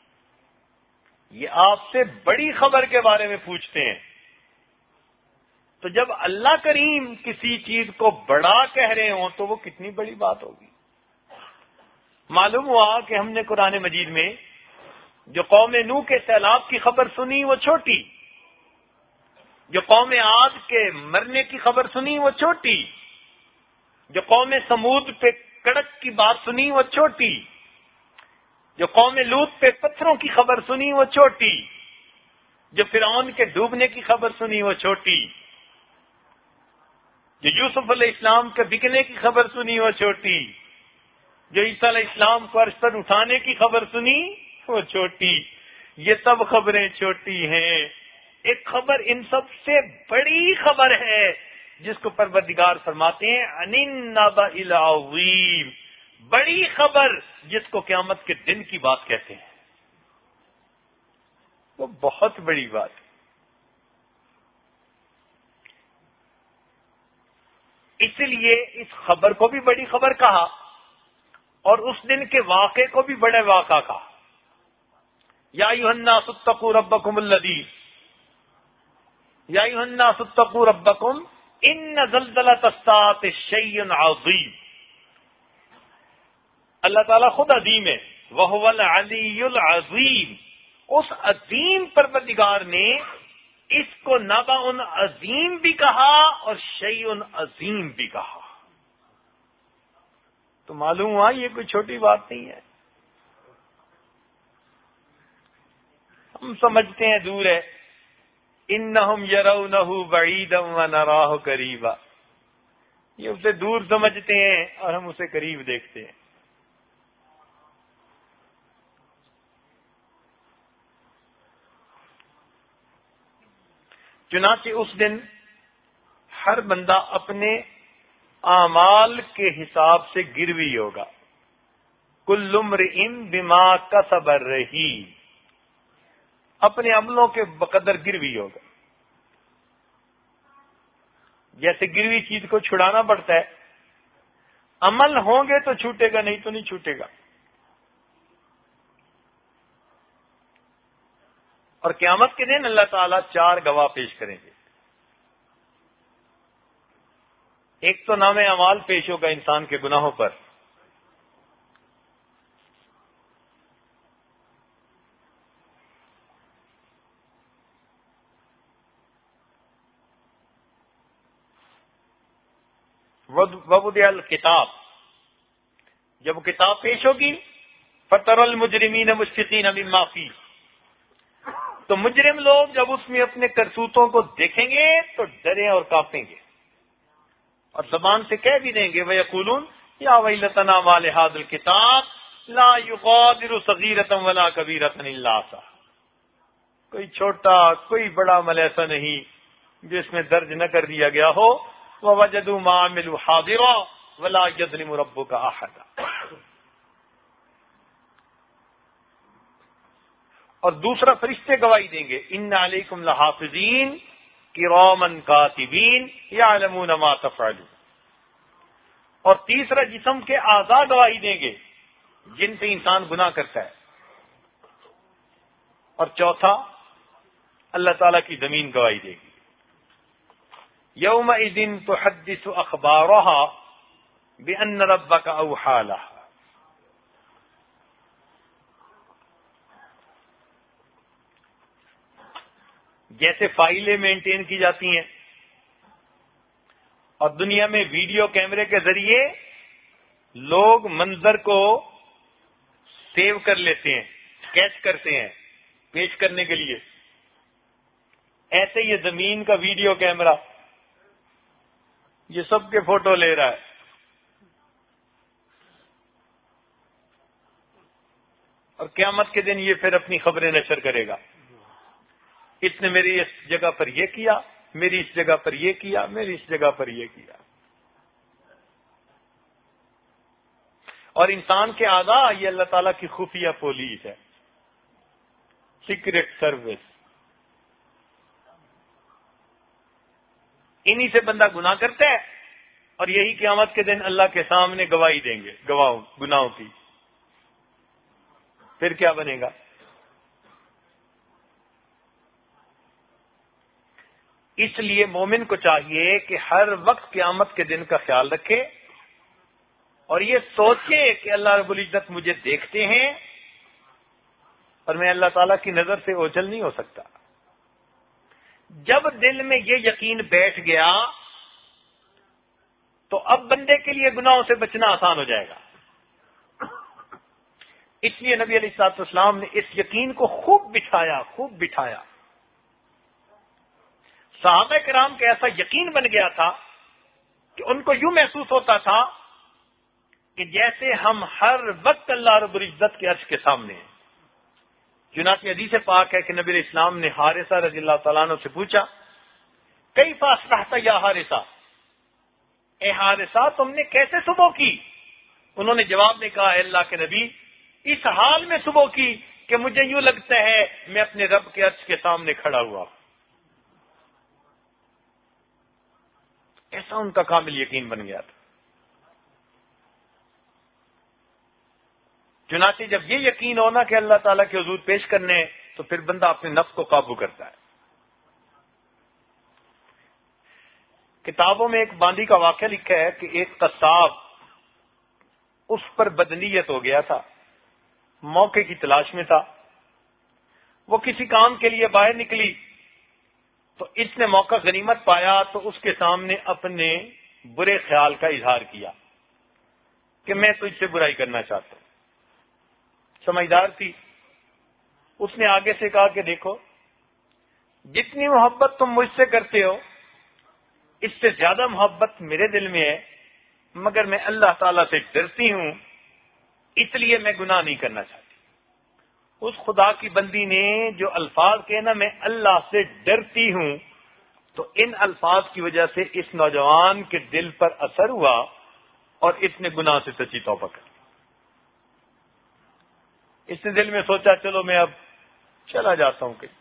یہ آپ سے بڑی خبر کے بارے میں پوچھتے ہیں. تو جب اللہ کریم کسی چیز کو بڑا کہہ رہے ہوں تو وہ کتنی بڑی بات ہوگی. معلوم ہوا کہ ہم نے قرآن مجید میں جو قوم نوح کے سیلاب کی خبر سنی وہ چھوٹی، جو قوم عاد کے مرنے کی خبر سنی وہ چھوٹی، جو قوم سمود پہ کڑک کی بات سنی وہ چھوٹی، جو قوم لوط پہ پتھروں کی خبر سنی وہ چھوٹی، جو فرعون کے ڈوبنے کی خبر سنی وہ چھوٹی، جو یوسف علیہ السلام کے بکنے کی خبر سنی وہ چھوٹی، جو عیسیٰ علیہ السلام کو عرش پر اٹھانے کی خبر سنی وہ چھوٹی. یہ سب خبریں چھوٹی ہیں. ایک خبر ان سب سے بڑی خبر ہے جس کو پروردگار فرماتے ہیں عن النبأ العظیم، بڑی خبر جس کو قیامت کے دن کی بات کہتے ہیں. وہ بہت بڑی بات ہے. اسی لیے اس خبر کو بھی بڑی خبر کہا اور اس دن کے واقعے کو بھی بڑے واقعہ کہا. یا ایھا الناس اتقوا ربکم الذی یا ایھا الناس اتقوا ربکم ان زلزلۃ الساعۃ شیء عظیم. اللہ تعالیٰ خود عظیم ہے. وہو العلی العظیم. اس عظیم پروردگار نے اس کو نبأ عظیم بھی کہا اور شیء عظیم بھی کہا. تو معلوم ہوا یہ کوئی چھوٹی بات نہیں ہے. ہم سمجھتے ہیں دور ہے. انہم یرونہ بعیدا ونراہ قریبا. یہ اسے دور سمجھتے ہیں اور ہم اسے قریب دیکھتے ہیں. چنانچہ اس دن ہر بندہ اپنے اعمال کے حساب سے گروی ہوگا. کل امرئ بما کسب رہین. اپنے عملوں کے بقدر گروی ہوگا. جیسے گروی چیز کو چھڑانا پڑتا ہے، عمل ہوں گے تو چھوٹے گا، نہیں تو نہیں چھوٹے گا. اور قیامت کے دن اللہ تعالیٰ چار گواہ پیش کریں گے. ایک تو نام اعمال پیش ہوگا انسان کے گناہوں پر. ووضع الکتاب. جب وہ کتاب پیش ہوگی فَتَرَى الْمُجْرِمِينَ مُشْفِقِينَ مِمَّا فِيهِ. تو مجرم لوگ جب اس میں اپنے کرتوتوں کو دیکھیں گے تو ڈریں اور کانپیں گے اور زبان سے کہہ بھی دیں گے وَيَقُولُونَ يَا وَيْلَتَنَا مَا لِهَٰذَا الْكِتَابِ لَا يُغَادِرُ صَغِيرَةً وَلَا كَبِيرَةً إِلَّا أَحْصَاهَا. کوئی چھوٹا کوئی بڑا عمل ایسا نہیں جس میں درج نہ کر دیا گیا ہو. وَوَجَدُوا مَا عَمِلُوا حَاضِرًا وَلَا يَظْلِمُ رَبُّكَ أَحَدًا. اور دوسرا فرشتے گواہی دیں گے ان علیکم لحافظین کراما کاتبین یعلمون ما تفعلون. اور تیسرا جسم کے اعضاء گواہی دیں گے جن پہ انسان گناہ کرتا ہے. اور چوتھا اللہ تعالیٰ کی زمین گواہی دے گی. یومئذ تحدث اخبارها بان ربک اوحی لها. جیسے فائلیں مینٹین کی جاتی ہیں اور دنیا میں ویڈیو کیمرے کے ذریعے لوگ منظر کو سیو کر لیتے ہیں، کیچ کرتے ہیں پیش کرنے کے لیے، ایسے یہ زمین کا ویڈیو کیمرہ یہ سب کے فوٹو لے رہا ہے. اور قیامت کے دن یہ پھر اپنی خبریں نشر کرے گا. اس نے میری اس جگہ پر یہ کیا، میری اس جگہ پر یہ کیا، میری اس جگہ پر یہ کیا. اور انسان کے اعضاء یہ اللہ تعالیٰ کی خفیہ پولیس ہے، سیکرٹ سروس. انہی سے بندہ گناہ کرتا ہے اور یہی قیامت کے دن اللہ کے سامنے گواہی دیں گے گواہوں گناہوں کی. پھر کیا بنے گا؟ اس لیے مومن کو چاہیے کہ ہر وقت قیامت کے دن کا خیال رکھے اور یہ سوچے کہ اللہ رب العزت مجھے دیکھتے ہیں اور میں اللہ تعالیٰ کی نظر سے اوجھل نہیں ہو سکتا. جب دل میں یہ یقین بیٹھ گیا تو اب بندے کے لیے گناہوں سے بچنا آسان ہو جائے گا. اس لیے نبی علیہ الصلوۃ والسلام نے اس یقین کو خوب بٹھایا خوب بٹھایا. صحابہ کرام کا ایسا یقین بن گیا تھا کہ ان کو یوں محسوس ہوتا تھا کہ جیسے ہم ہر وقت اللہ رب العزت کے عرش کے سامنے ہیں. چنانچہ حدیث پاک ہے کہ نبی علیہ السلام نے حارثہ رضی اللہ تعالیٰ عنہ سے پوچھا کیف اصبحت یا حارثہ، اے حارثہ تم نے کیسے صبح کی؟ انہوں نے جواب میں کہا اے اللہ کے نبی اس حال میں صبح کی کہ مجھے یوں لگتا ہے میں اپنے رب کے عرش کے سامنے کھڑا ہوا. ایسا ان کا کامل یقین بن گیا تھا. چنانچہ جب یہ یقین ہونا کہ اللہ تعالیٰ کے حضور پیش کرنے تو پھر بندہ اپنے نفس کو قابو کرتا ہے. کتابوں میں ایک باندی کا واقعہ لکھا ہے کہ ایک قصاب اس پر بدنیت ہو گیا تھا، موقع کی تلاش میں تھا، وہ کسی کام کے لیے باہر نکلی تو اس نے موقع غنیمت پایا تو اس کے سامنے اپنے برے خیال کا اظہار کیا کہ میں تجھ سے برائی کرنا چاہتا ہوں۔ سمجھدار تھی، اس نے آگے سے کہا کہ دیکھو، جتنی محبت تم مجھ سے کرتے ہو اس سے زیادہ محبت میرے دل میں ہے، مگر میں اللہ تعالیٰ سے ڈرتی ہوں، اس لیے میں گناہ نہیں کرنا چاہتی۔ اس خدا کی بندی نے جو الفاظ کہے نا، میں اللہ سے ڈرتی ہوں، تو ان الفاظ کی وجہ سے اس نوجوان کے دل پر اثر ہوا اور اس نے گناہ سے سچی توبہ کر لی۔ اس نے دل میں سوچا چلو میں اب چلا جاتا ہوں کہیں۔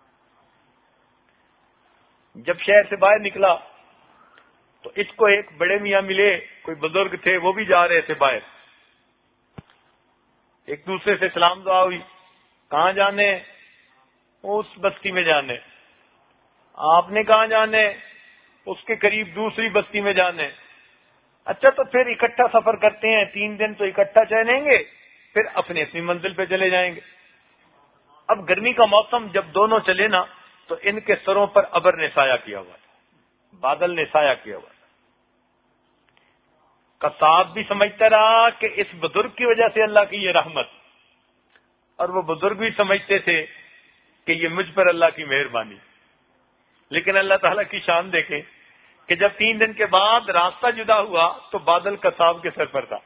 جب شہر سے باہر نکلا تو اس کو ایک بڑے میاں ملے، کوئی بزرگ تھے، وہ بھی جا رہے تھے باہر۔ ایک دوسرے سے سلام دعا ہوئی، کہاں جانے؟ اس بستی میں جانے۔ آپ نے کہاں جانے؟ اس کے قریب دوسری بستی میں جانے۔ اچھا تو پھر اکٹھا سفر کرتے ہیں، تین دن تو اکٹھا چلیں گے، پھر اپنی اپنی منزل پہ چلے جائیں گے۔ اب گرمی کا موسم جب دونوں چلے نا تو ان کے سروں پر ابر نے سایہ کیا ہوا تھا، بادل نے سایہ کیا ہوا تھا۔ قصاب بھی سمجھتا رہا کہ اس بزرگ کی وجہ سے اللہ کی یہ رحمت، اور وہ بزرگ بھی سمجھتے تھے کہ یہ مجھ پر اللہ کی مہربانی۔ لیکن اللہ تعالیٰ کی شان دیکھیں کہ جب تین دن کے بعد راستہ جدا ہوا تو بادل قصاب کے سر پر تھا۔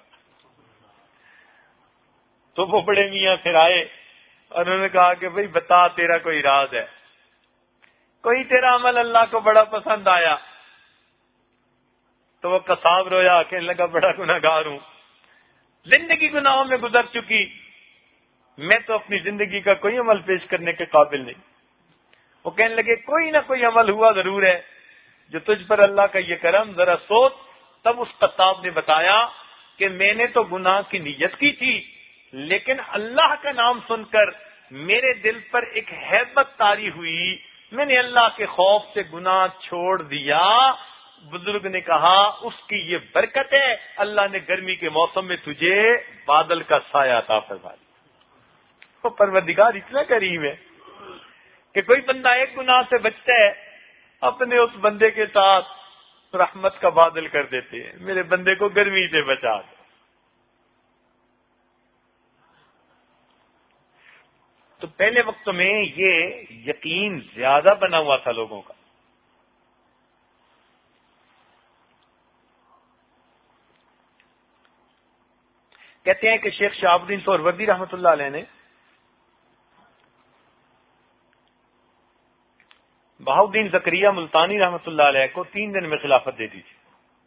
تو وہ بڑے میاں پھر آئے اور انہوں نے کہا کہ بھئی بتا، تیرا کوئی راز ہے؟ کوئی تیرا عمل اللہ کو بڑا پسند آیا؟ تو وہ قصاب رویا، کہنے لگا بڑا گناہگار ہوں، زندگی گناہوں میں گزر چکی، میں تو اپنی زندگی کا کوئی عمل پیش کرنے کے قابل نہیں۔ وہ کہنے لگے کوئی نہ کوئی عمل ہوا ضرور ہے جو تجھ پر اللہ کا یہ کرم، ذرا سوچ۔ تب اس قصاب نے بتایا کہ میں نے تو گناہ کی نیت کی تھی، لیکن اللہ کا نام سن کر میرے دل پر ایک ہیبت طاری ہوئی، میں نے اللہ کے خوف سے گناہ چھوڑ دیا۔ بزرگ نے کہا اس کی یہ برکت ہے، اللہ نے گرمی کے موسم میں تجھے بادل کا سایہ عطا فرما دیا۔ وہ پروردگار اتنا کریم ہے کہ کوئی بندہ ایک گناہ سے بچتا ہے، اپنے اس بندے کے ساتھ رحمت کا بادل کر دیتے ہیں، میرے بندے کو گرمی سے بچا دے۔ تو پہلے وقت میں یہ یقین زیادہ بنا ہوا تھا لوگوں کا۔ کہتے ہیں کہ شیخ شہاب الدین سہروردی رحمۃ اللہ علیہ نے بہاؤالدین زکریا ملتانی رحمۃ اللہ علیہ کو تین دن میں خلافت دے دی تھی۔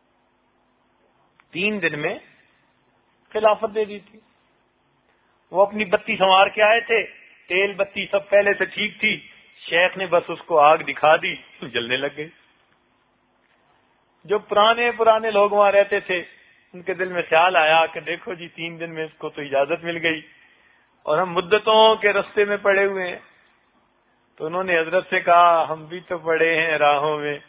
تین دن میں خلافت دے دی تھی۔ وہ اپنی بتی سنوار کے آئے تھے، تیل بتی سب پہلے سے ٹھیک تھی، شیخ نے بس اس کو آگ دکھا دی، جلنے لگ گئی۔ جو پرانے پرانے لوگ وہاں رہتے تھے ان کے دل میں خیال آیا کہ دیکھو جی تین دن میں اس کو تو اجازت مل گئی اور ہم مدتوں کے رستے میں پڑے ہوئے ہیں۔ تو انہوں نے حضرت سے کہا ہم بھی تو پڑے ہیں راہوں میں۔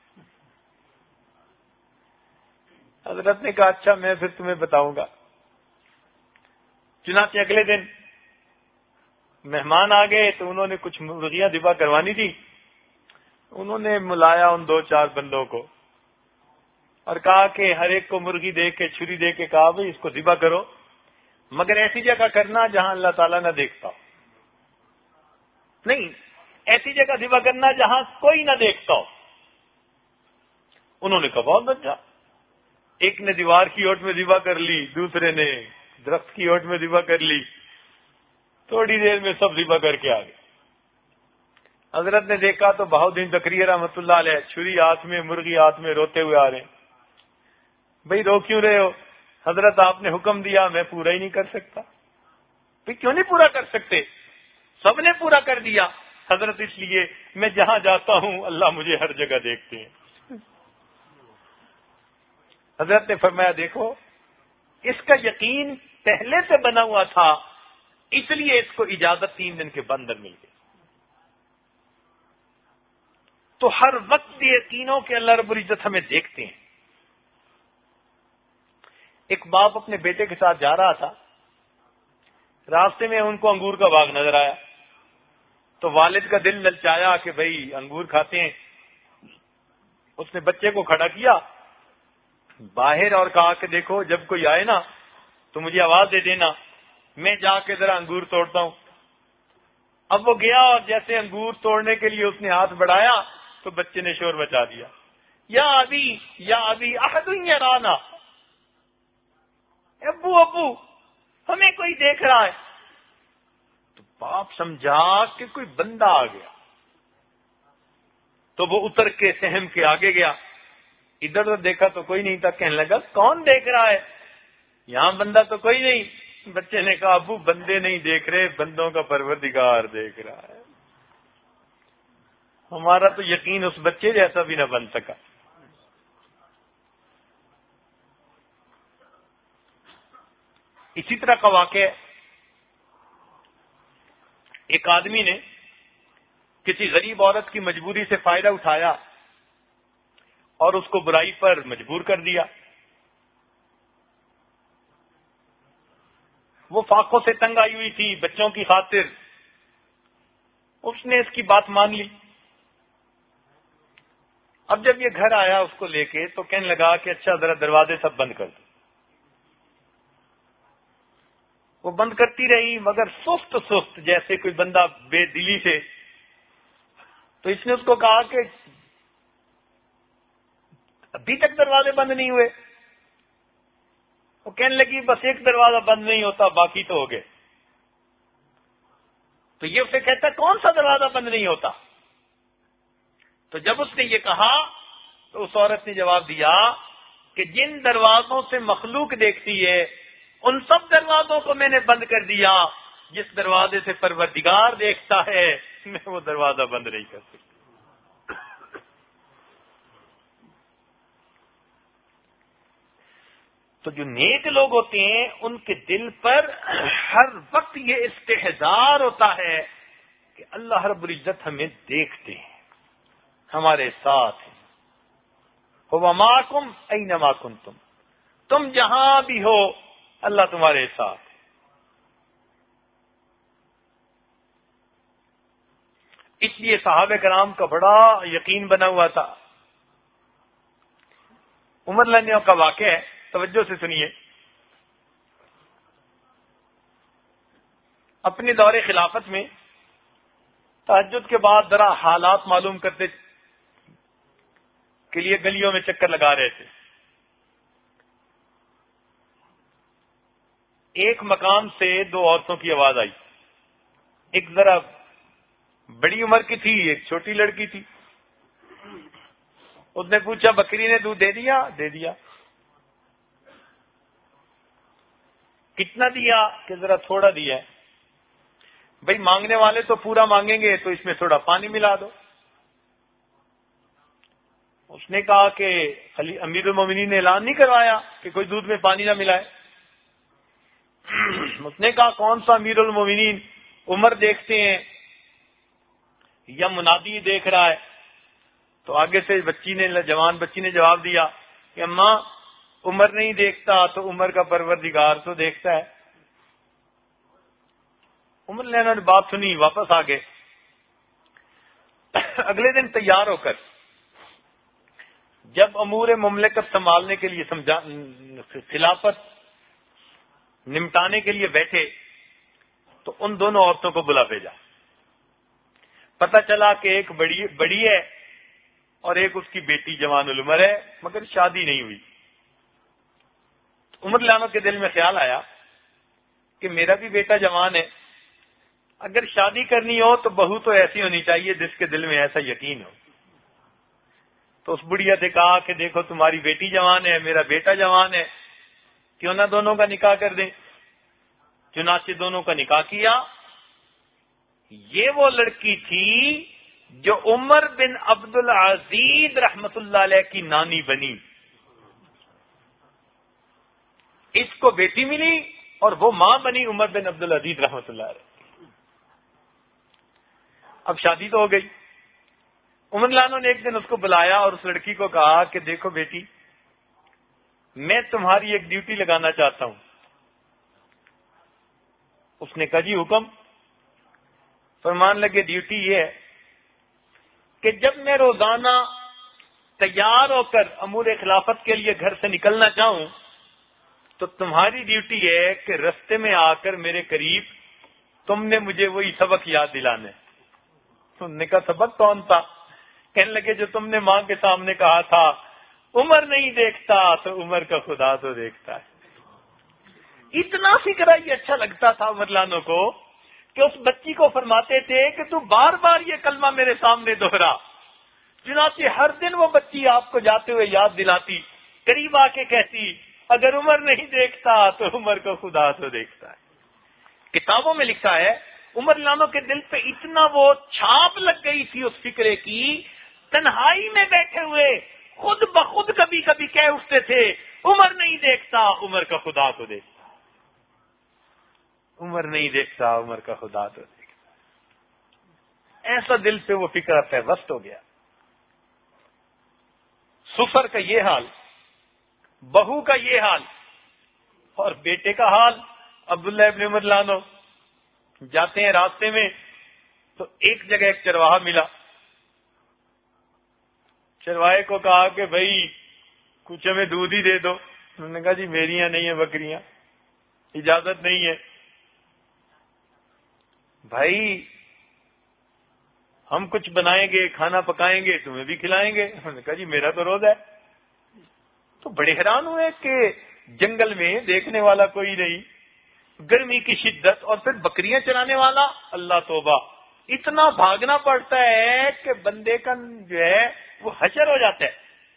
حضرت نے کہا اچھا میں پھر تمہیں بتاؤں گا۔ چنانچہ اگلے دن مہمان آ گئے تو انہوں نے کچھ مرغیاں ذبح کروانی تھی، انہوں نے ملایا ان دو چار بندوں کو اور کہا کہ ہر ایک کو مرغی دے کے چھری دے کے کہا بھائی اس کو ذبح کرو، مگر ایسی جگہ کرنا جہاں اللہ تعالیٰ نہ دیکھتا ہو، نہیں ایسی جگہ ذبح کرنا جہاں کوئی نہ دیکھتا ہو۔ انہوں نے کہا بہت اچھا۔ ایک نے دیوار کی اوٹ میں ذبح کر لی، دوسرے نے درخت کی اوٹ میں ذبح کر لی، تھوڑی دیر میں سب ذبح کر کے آ گئے۔ حضرت نے دیکھا تو بہاؤالدین زکریا رحمۃ اللہ علیہ چھری ہاتھ میں مرغی ہاتھ میں روتے ہوئے آ رہے ہیں۔ بھئی رو کیوں رہے ہو؟ حضرت آپ نے حکم دیا میں پورا ہی نہیں کر سکتا۔ بھئی کیوں نہیں پورا کر سکتے؟ سب نے پورا کر دیا۔ حضرت اس لیے میں جہاں جاتا ہوں اللہ مجھے ہر جگہ دیکھتے ہیں۔ حضرت نے فرمایا دیکھو اس کا یقین پہلے سے بنا ہوا تھا، اس لیے اس کو اجازت تین دن کے اندر مل گئی۔ تو ہر وقت یہ یقینوں کہ اللہ رب العزت ہمیں دیکھتے ہیں. ایک باپ اپنے بیٹے کے ساتھ جا رہا تھا، راستے میں ان کو انگور کا باغ نظر آیا تو والد کا دل للچایا کہ بھئی انگور کھاتے ہیں. اس نے بچے کو کھڑا کیا باہر اور کہا کہ دیکھو جب کوئی آئے نا تو مجھے آواز دے دینا، میں جا کے ذرا انگور توڑتا ہوں. اب وہ گیا اور جیسے انگور توڑنے کے لیے اس نے ہاتھ بڑھایا تو بچے نے شور مچا دیا، یا ابی یا ابی احد یرانا، ابو ابو ہمیں کوئی دیکھ رہا ہے. تو باپ سمجھا کہ کوئی بندہ آ گیا تو وہ اتر کے سہم کے آگے گیا، ادھر ادھر دیکھا تو کوئی نہیں تھا. کہنے لگا کون دیکھ رہا ہے؟ یہاں بندہ تو کوئی نہیں. بچے نے کہا ابو بندے نہیں دیکھ رہے، بندوں کا پروردگار دیکھ رہا ہے. ہمارا تو یقین اس بچے جیسا بھی نہ بن سکا. اسی طرح کا واقعہ ایک آدمی نے کسی غریب عورت کی مجبوری سے فائدہ اٹھایا اور اس کو برائی پر مجبور کر دیا. وہ فاقوں سے تنگ آئی ہوئی تھی بچوں کی خاطر، اس نے اس کی بات مان لی. اب جب یہ گھر آیا اس کو لے کے تو کہنے لگا کہ اچھا ذرا دروازے سب بند کر دو. وہ بند کرتی رہی مگر سست سست جیسے کوئی بندہ بے دلی سے. تو اس نے اس کو کہا کہ ابھی تک دروازے بند نہیں ہوئے. وہ کہنے لگی بس ایک دروازہ بند نہیں ہوتا باقی تو ہو گئے. تو یہ اسے کہتا کون سا دروازہ بند نہیں ہوتا؟ تو جب اس نے یہ کہا تو اس عورت نے جواب دیا کہ جن دروازوں سے مخلوق دیکھتی ہے ان سب دروازوں کو میں نے بند کر دیا، جس دروازے سے پروردگار دیکھتا ہے میں وہ دروازہ بند نہیں کر سکتا. تو جو نیک لوگ ہوتے ہیں ان کے دل پر ہر وقت یہ استحضار ہوتا ہے کہ اللہ رب العزت ہمیں دیکھتے ہیں، ہمارے ساتھ ہیں. هو معکم اینما کنتم، تم جہاں بھی ہو اللہ تمہارے ساتھ ہے. اس لیے صحابہ کرام کا بڑا یقین بنا ہوا تھا. عمر رضی اللہ عنہ کا واقعہ ہے، توجہ سے سنیے. اپنے دور خلافت میں تہجد کے بعد ذرا حالات معلوم کرتے کے لیے گلیوں میں چکر لگا رہے تھے. ایک مقام سے دو عورتوں کی آواز آئی. ایک ذرا بڑی عمر کی تھی، ایک چھوٹی لڑکی تھی. اس نے پوچھا بکری نے دودھ دے دیا؟ دے دیا. کتنا دیا؟ کہ ذرا تھوڑا دیا ہے. بھئی مانگنے والے تو پورا مانگیں گے تو اس میں تھوڑا پانی ملا دو. اس نے کہا کہ امیر المومنین نے اعلان نہیں کروایا کہ کوئی دودھ میں پانی نہ ملائے. اس نے کہا کون سا امیر المومنین، عمر دیکھتے ہیں یا منادی دیکھ رہا ہے؟ تو آگے سے بچی نے جوان بچی نے جواب دیا کہ اماں عمر نہیں دیکھتا تو عمر کا پروردگار تو دیکھتا ہے. عمر لینا نے بات سنی، واپس آ گئے. اگلے دن تیار ہو کر جب امور مملکت سنبھالنے کے لیے سمجھا خلافت نمٹانے کے لیے بیٹھے تو ان دونوں عورتوں کو بلا بھیجا. پتہ چلا کہ ایک بڑی بڑی ہے اور ایک اس کی بیٹی جوان العمر ہے مگر شادی نہیں ہوئی. عمر لانو کے دل میں خیال آیا کہ میرا بھی بیٹا جوان ہے، اگر شادی کرنی ہو تو بہو تو ایسی ہونی چاہیے جس کے دل میں ایسا یقین ہو. تو اس بڑھیا نے کہا کہ دیکھو تمہاری بیٹی جوان ہے، میرا بیٹا جوان ہے، کیوں نہ دونوں کا نکاح کر دیں. چنانچہ دونوں کا نکاح کیا. یہ وہ لڑکی تھی جو عمر بن عبد العزیز رحمت اللہ علیہ کی نانی بنی. اس کو بیٹی ملی اور وہ ماں بنی عمر بن عبد العزیز رحمت اللہ علیہ. اب شادی تو ہو گئی. عمر لانو نے ایک دن اس کو بلایا اور اس لڑکی کو کہا کہ دیکھو بیٹی، میں تمہاری ایک ڈیوٹی لگانا چاہتا ہوں۔ اس نے کہا جی حکم۔ فرمان لگے ڈیوٹی یہ ہے کہ جب میں روزانہ تیار ہو کر امور خلافت کے لیے گھر سے نکلنا چاہوں تو تمہاری ڈیوٹی ہے کہ رستے میں آ کر میرے قریب تم نے مجھے وہی سبق یاد دلانا ہے۔ انہوں نے کہا سبق کون تھا؟ کہنے لگے جو تم نے ماں کے سامنے کہا تھا، عمر نہیں دیکھتا تو عمر کا خدا تو دیکھتا ہے۔ اتنا فکرہ یہ اچھا لگتا تھا عمر لانو کو کہ اس بچی کو فرماتے تھے کہ تو بار بار یہ کلمہ میرے سامنے دوہرا۔ چنانچہ ہر دن وہ بچی آپ کو جاتے ہوئے یاد دلاتی، قریب آ کے کہتی اگر عمر نہیں دیکھتا تو عمر کو خدا تو دیکھتا ہے۔ کتابوں میں لکھا ہے عمر لانو کے دل پہ اتنا وہ چھاپ لگ گئی تھی اس فکرے کی، تنہائی میں بیٹھے ہوئے خود بخود کبھی کبھی کہہ اٹھتے تھے عمر نہیں دیکھتا عمر کا خدا تو دیکھتا، عمر نہیں دیکھتا عمر کا خدا تو دیکھتا۔ ایسا دل پہ وہ فکر پیوست ہو گیا۔ سفر کا یہ حال، بہو کا یہ حال، اور بیٹے کا حال۔ عبداللہ ابن عمر لانو جاتے ہیں راستے میں تو ایک جگہ ایک چرواہا ملا۔ چرواہے کو کہا کہ بھائی کچھ ہمیں دودھ ہی دے دو۔ انہوں نے کہا جی میری یہاں نہیں ہیں بکریاں، اجازت نہیں ہے۔ بھائی ہم کچھ بنائیں گے، کھانا پکائیں گے، تمہیں بھی کھلائیں گے۔ انہوں نے کہا جی میرا تو روزہ ہے۔ تو بڑے حیران ہوئے کہ جنگل میں دیکھنے والا کوئی نہیں، گرمی کی شدت، اور پھر بکریاں چرانے والا، اللہ توبہ، اتنا بھاگنا پڑتا ہے کہ بندے کا جو ہے وہ حشر ہو جاتا ہے۔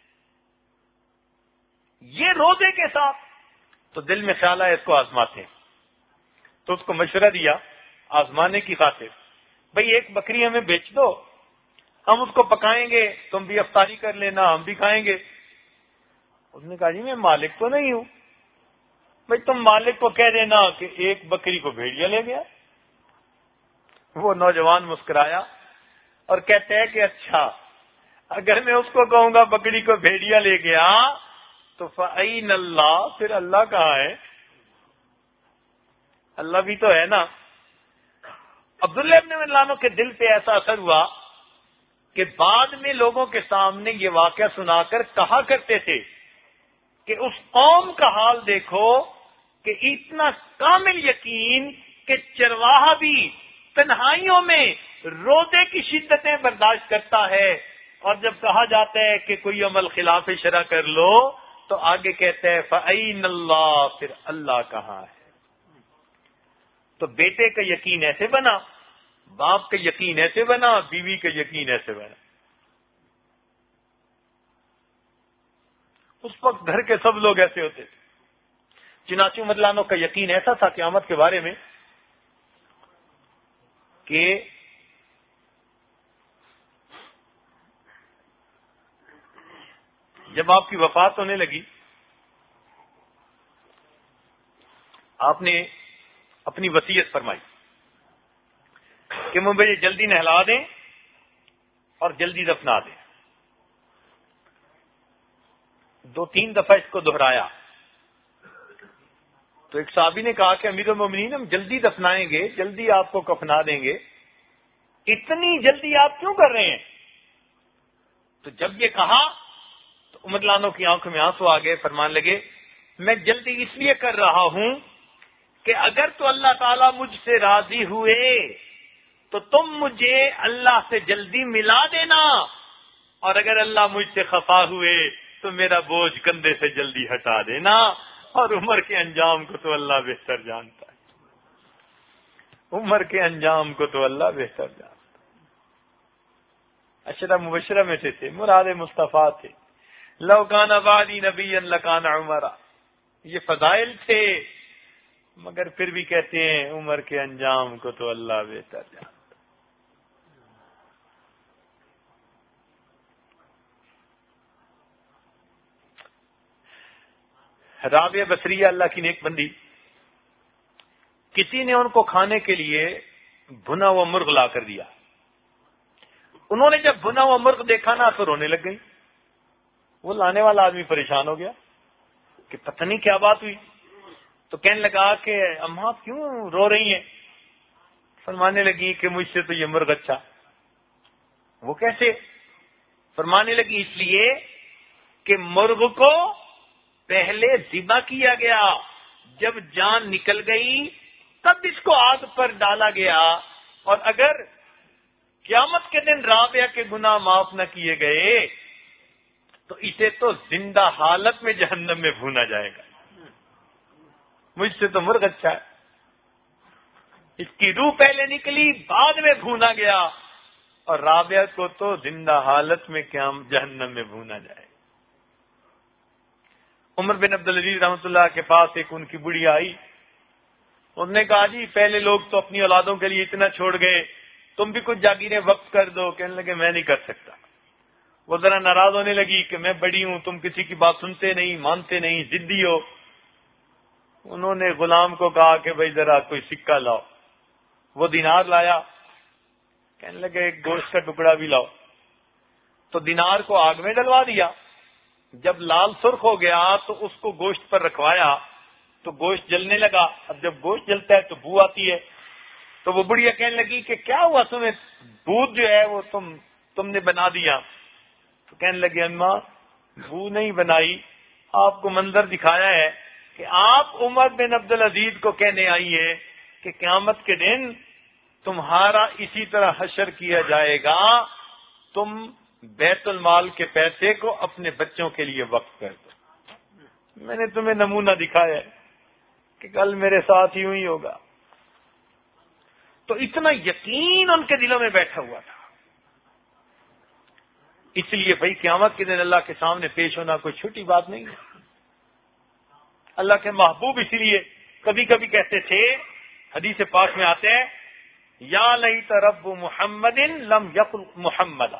یہ روزے کے ساتھ تو دل میں خیال آیا اس کو آزماتے ہیں، تو اس کو مشورہ دیا آزمانے کی خاطر، بھئی ایک بکری ہمیں بیچ دو، ہم اس کو پکائیں گے، تم بھی افطاری کر لینا، ہم بھی کھائیں گے۔ اس نے کہا جی میں مالک تو نہیں ہوں۔ بھئی تم مالک کو کہہ دینا کہ ایک بکری کو بھیڑیا لے گیا۔ وہ نوجوان مسکرایا اور کہتے ہیں کہ اچھا اگر میں اس کو کہوں گا بکری کو بھیڑیا لے گیا تو فَأَيْنَ اللَّهُ، پھر اللہ کہاں ہے؟ اللہ بھی تو ہے نا۔ عبداللہ ابن عمر لانو کے دل پہ ایسا اثر ہوا کہ بعد میں لوگوں کے سامنے یہ واقعہ سنا کر کہا کرتے تھے کہ اس قوم کا حال دیکھو کہ اتنا کامل یقین کہ چرواہا بھی تنہائیوں میں روزے کی شدتیں برداشت کرتا ہے، اور جب کہا جاتا ہے کہ کوئی عمل خلاف شرع کر لو تو آگے کہتا ہے فَأَيْنَ اللَّهُ، پھر اللہ کہاں ہے؟ تو بیٹے کا یقین ایسے بنا، باپ کا یقین ایسے بنا، بیوی کا یقین ایسے بنا۔ اس وقت گھر کے سب لوگ ایسے ہوتے تھے۔ چنانچہ عمر لانو کا یقین ایسا تھا قیامت کے بارے میں کہ جب آپ کی وفات ہونے لگی، آپ نے اپنی وصیت فرمائی کہ مجھے جلدی نہلا دیں اور جلدی دفنا دیں۔ دو تین دفعہ اس کو دہرایا تو ایک صحابی نے کہا کہ امیر المومنین ہم جلدی دفنائیں گے، جلدی آپ کو کفنا دیں گے، اتنی جلدی آپ کیوں کر رہے ہیں؟ تو جب یہ کہا تو عمر لانو کی آنکھوں میں آنسو آ گئے، فرمان لگے میں جلدی اس لیے کر رہا ہوں کہ اگر تو اللہ تعالیٰ مجھ سے راضی ہوئے تو تم مجھے اللہ سے جلدی ملا دینا، اور اگر اللہ مجھ سے خفا ہوئے تو میرا بوجھ کندھے سے جلدی ہٹا دینا۔ اور عمر کے انجام کو تو اللہ بہتر جانتا ہے، عمر کے انجام کو تو اللہ بہتر جانتا ہے۔ عشرہ مبشرہ میں سے تھے، مراد مصطفیٰ تھے، لو کان بعدی نبی لکان عمر، یہ فضائل تھے، مگر پھر بھی کہتے ہیں عمر کے انجام کو تو اللہ بہتر جانتا ہے۔ رابعہ بصریہ اللہ کی نیک بندی، کسی نے ان کو کھانے کے لیے بھنا ہوا مرغ لا کر دیا، انہوں نے جب بنا ہوا مرغ دیکھا نا تو رونے لگ گئی. وہ لانے والا آدمی پریشان ہو گیا کہ پتہ نہیں کیا بات ہوئی. تو کہنے لگا کہ اماں کیوں رو رہی ہیں؟ فرمانے لگی کہ مجھ سے تو یہ مرغ اچھا. وہ کیسے؟ فرمانے لگی اس لیے کہ مرغ کو پہلے ذبح کیا گیا، جب جان نکل گئی تب اس کو آگ پر ڈالا گیا، اور اگر قیامت کے دن رابعہ کے گناہ معاف نہ کیے گئے تو اسے تو زندہ حالت میں جہنم میں بھونا جائے گا. مجھ سے تو مرغ اچھا ہے. اس کی روح پہلے نکلی بعد میں بھونا گیا، اور رابعہ کو تو زندہ حالت میں قیام جہنم میں بھونا جائے. عمر بن عبدالعزیز رحمۃ اللہ کے پاس ایک ان کی بڑھیا آئی. انہوں نے کہا جی پہلے لوگ تو اپنی اولادوں کے لیے اتنا چھوڑ گئے، تم بھی کچھ جاگیریں وقف کر دو. کہنے لگے میں نہیں کر سکتا. وہ ذرا ناراض ہونے لگی کہ میں بڑی ہوں، تم کسی کی بات سنتے نہیں، مانتے نہیں، ضدی ہو. انہوں نے غلام کو کہا کہ بھائی ذرا کوئی سکہ لاؤ. وہ دینار لایا. کہنے لگے ایک گوشت کا ٹکڑا بھی لاؤ. تو دینار کو آگ میں ڈلوا دیا. جب لال سرخ ہو گیا تو اس کو گوشت پر رکھوایا تو گوشت جلنے لگا. اب جب گوشت جلتا ہے تو بو آتی ہے. تو وہ بڑھیا کہنے لگی کہ کیا ہوا تمہیں، دودھ جو ہے وہ تم تم نے بنا دیا. تو کہنے لگے اماں بو نہیں بنائی، آپ کو منظر دکھایا ہے کہ آپ عمر بن عبدالعزیز کو کہنے آئی ہے کہ قیامت کے دن تمہارا اسی طرح حشر کیا جائے گا، تم بیت المال کے پیسے کو اپنے بچوں کے لیے وقف کر دو. میں نے تمہیں نمونہ دکھایا ہے کہ کل میرے ساتھ یوں ہی ہوگا. تو اتنا یقین ان کے دلوں میں بیٹھا ہوا تھا. اس لیے بھائی قیامت کے دن اللہ کے سامنے پیش ہونا کوئی چھوٹی بات نہیں ہے. اللہ کے محبوب اسی لیے کبھی کبھی کہتے تھے، حدیث پاک میں آتے ہیں، یا لیت رب محمد لم یقل محمدا.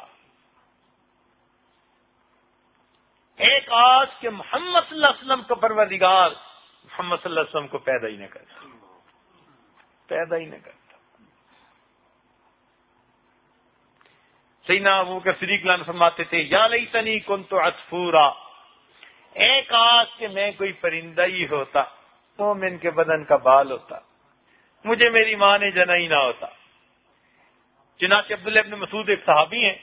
ایک آج کہ محمد صلی اللہ علیہ وسلم کا پروردگار محمد صلی اللہ علیہ وسلم کو پیدا ہی نہ کرتا پیدا ہی نہ کرتا سیدنا ابوبکر صدیق لان فرماتے تھے، یا لیتنی کنت عصفورا، ایک آج کہ میں کوئی پرندہ ہی ہوتا، مومن کے بدن کا بال ہوتا، مجھے میری ماں نے جنا ہی نہ ہوتا. چنانچہ عبداللہ ابن مسعود ایک صحابی ہیں،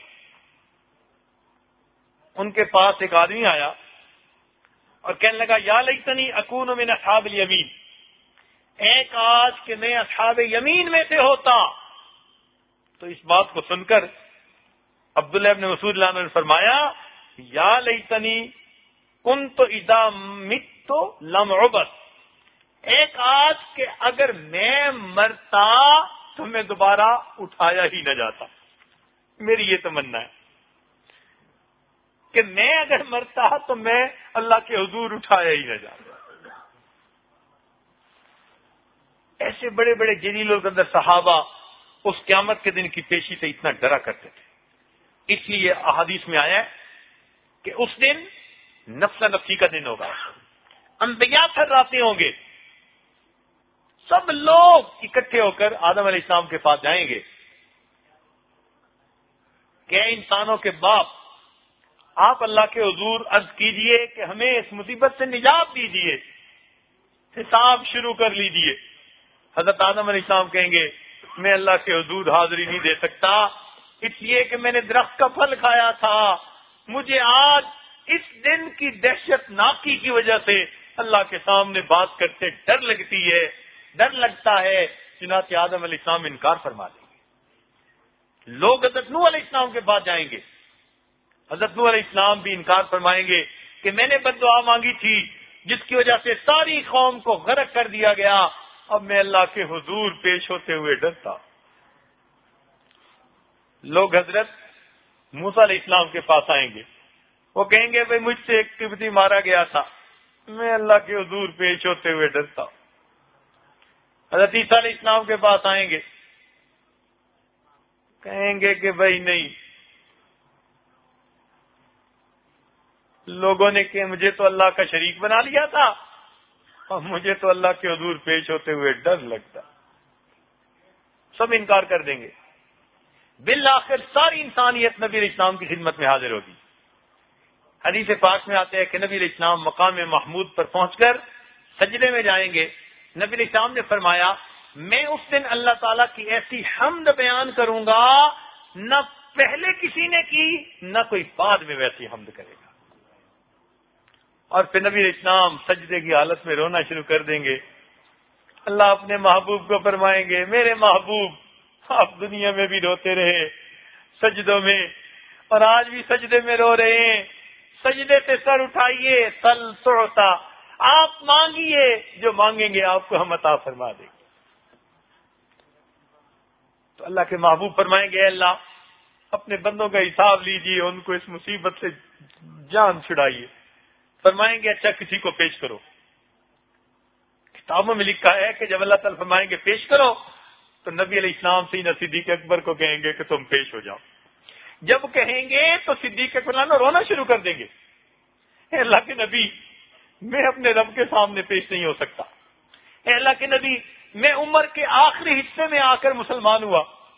ان کے پاس ایک آدمی آیا اور کہنے لگا، یا لیتنی اکون من اصحاب الیمین، ایک آج کہ میں اصحاب یمین میں سے ہوتا. تو اس بات کو سن کر عبداللہ ابن مسعود عنہ نے فرمایا، یا لیتنی کنت اذا مت لم عبث، ایک آج کہ اگر میں مرتا تو میں دوبارہ اٹھایا ہی نہ جاتا. میری یہ تمنا ہے کہ میں اگر مرتا تو میں اللہ کے حضور اٹھایا ہی نہ جاتا. ایسے بڑے بڑے جلیل القدر صحابہ اس قیامت کے دن کی پیشی سے اتنا ڈرا کرتے تھے. اس لیے احادیث میں آیا ہے کہ اس دن نفسا نفسی کا دن ہوگا، انبیاء تھراتے ہوں گے، سب لوگ اکٹھے ہو کر آدم علیہ السلام کے پاس جائیں گے کہ اے انسانوں کے باپ، آپ اللہ کے حضور عرض کیجئے کہ ہمیں اس مصیبت سے نجات دیجئے، حساب شروع کر لیجئے. حضرت آدم علیہ السلام کہیں گے، میں اللہ کے حضور حاضری نہیں دے سکتا، اس لیے کہ میں نے درخت کا پھل کھایا تھا، مجھے آج اس دن کی دہشت ناکی کی وجہ سے اللہ کے سامنے بات کرتے ڈر لگتی ہے ڈر لگتا ہے. چنانچہ آدم علیہ السلام انکار فرما دیں گے. لوگ حضرت نوح علیہ السلام کے بعد جائیں گے، حضرت نوح علیہ السلام بھی انکار فرمائیں گے کہ میں نے بد دعا مانگی تھی جس کی وجہ سے ساری قوم کو غرق کر دیا گیا، اب میں اللہ کے حضور پیش ہوتے ہوئے ڈرتا. لوگ حضرت موسیٰ علیہ السلام کے پاس آئیں گے، وہ کہیں گے بھئی مجھ سے ایک قبطی مارا گیا تھا، میں اللہ کے حضور پیش ہوتے ہوئے ڈرتا. حضرت عیسیٰ علیہ السلام کے پاس آئیں گے، کہیں گے کہ بھئی نہیں، لوگوں نے کہ مجھے تو اللہ کا شریک بنا لیا تھا اور مجھے تو اللہ کے حضور پیش ہوتے ہوئے ڈر لگتا. سب انکار کر دیں گے. بالآخر ساری انسانیت نبی علیہ السلام کی خدمت میں حاضر ہوگی. حدیث پاک میں آتے ہیں کہ نبی علیہ السلام مقام محمود پر پہنچ کر سجدے میں جائیں گے. نبی علیہ السلام نے فرمایا میں اس دن اللہ تعالیٰ کی ایسی حمد بیان کروں گا نہ پہلے کسی نے کی نہ کوئی بعد میں ویسی حمد کرے گا. اور پھر نبی علیہ السلام سجدے کی حالت میں رونا شروع کر دیں گے. اللہ اپنے محبوب کو فرمائیں گے میرے محبوب آپ دنیا میں بھی روتے رہے سجدوں میں اور آج بھی سجدے میں رو رہے ہیں. سجدے سے سر اٹھائیے سل سوتا آپ مانگیے جو مانگیں گے آپ کو ہم عطا فرما دیں گے. تو اللہ کے محبوب فرمائیں گے اللہ اپنے بندوں کا حساب لیجیے ان کو اس مصیبت سے جان چھڑائیے. فرمائیں گے اچھا کسی کو پیش کرو. کتابوں میں لکھا ہے کہ جب اللہ تعالیٰ فرمائیں گے پیش کرو تو نبی علیہ السلام سیدنا صدیق اکبر کو کہیں گے کہ تم پیش ہو جاؤ. جب کہیں گے تو صدیق اکبر رونا شروع کر دیں گے اے اللہ کے نبی میں اپنے رب کے سامنے پیش نہیں ہو سکتا. اے اللہ کے نبی میں عمر کے آخری حصے میں آ کر مسلمان ہوا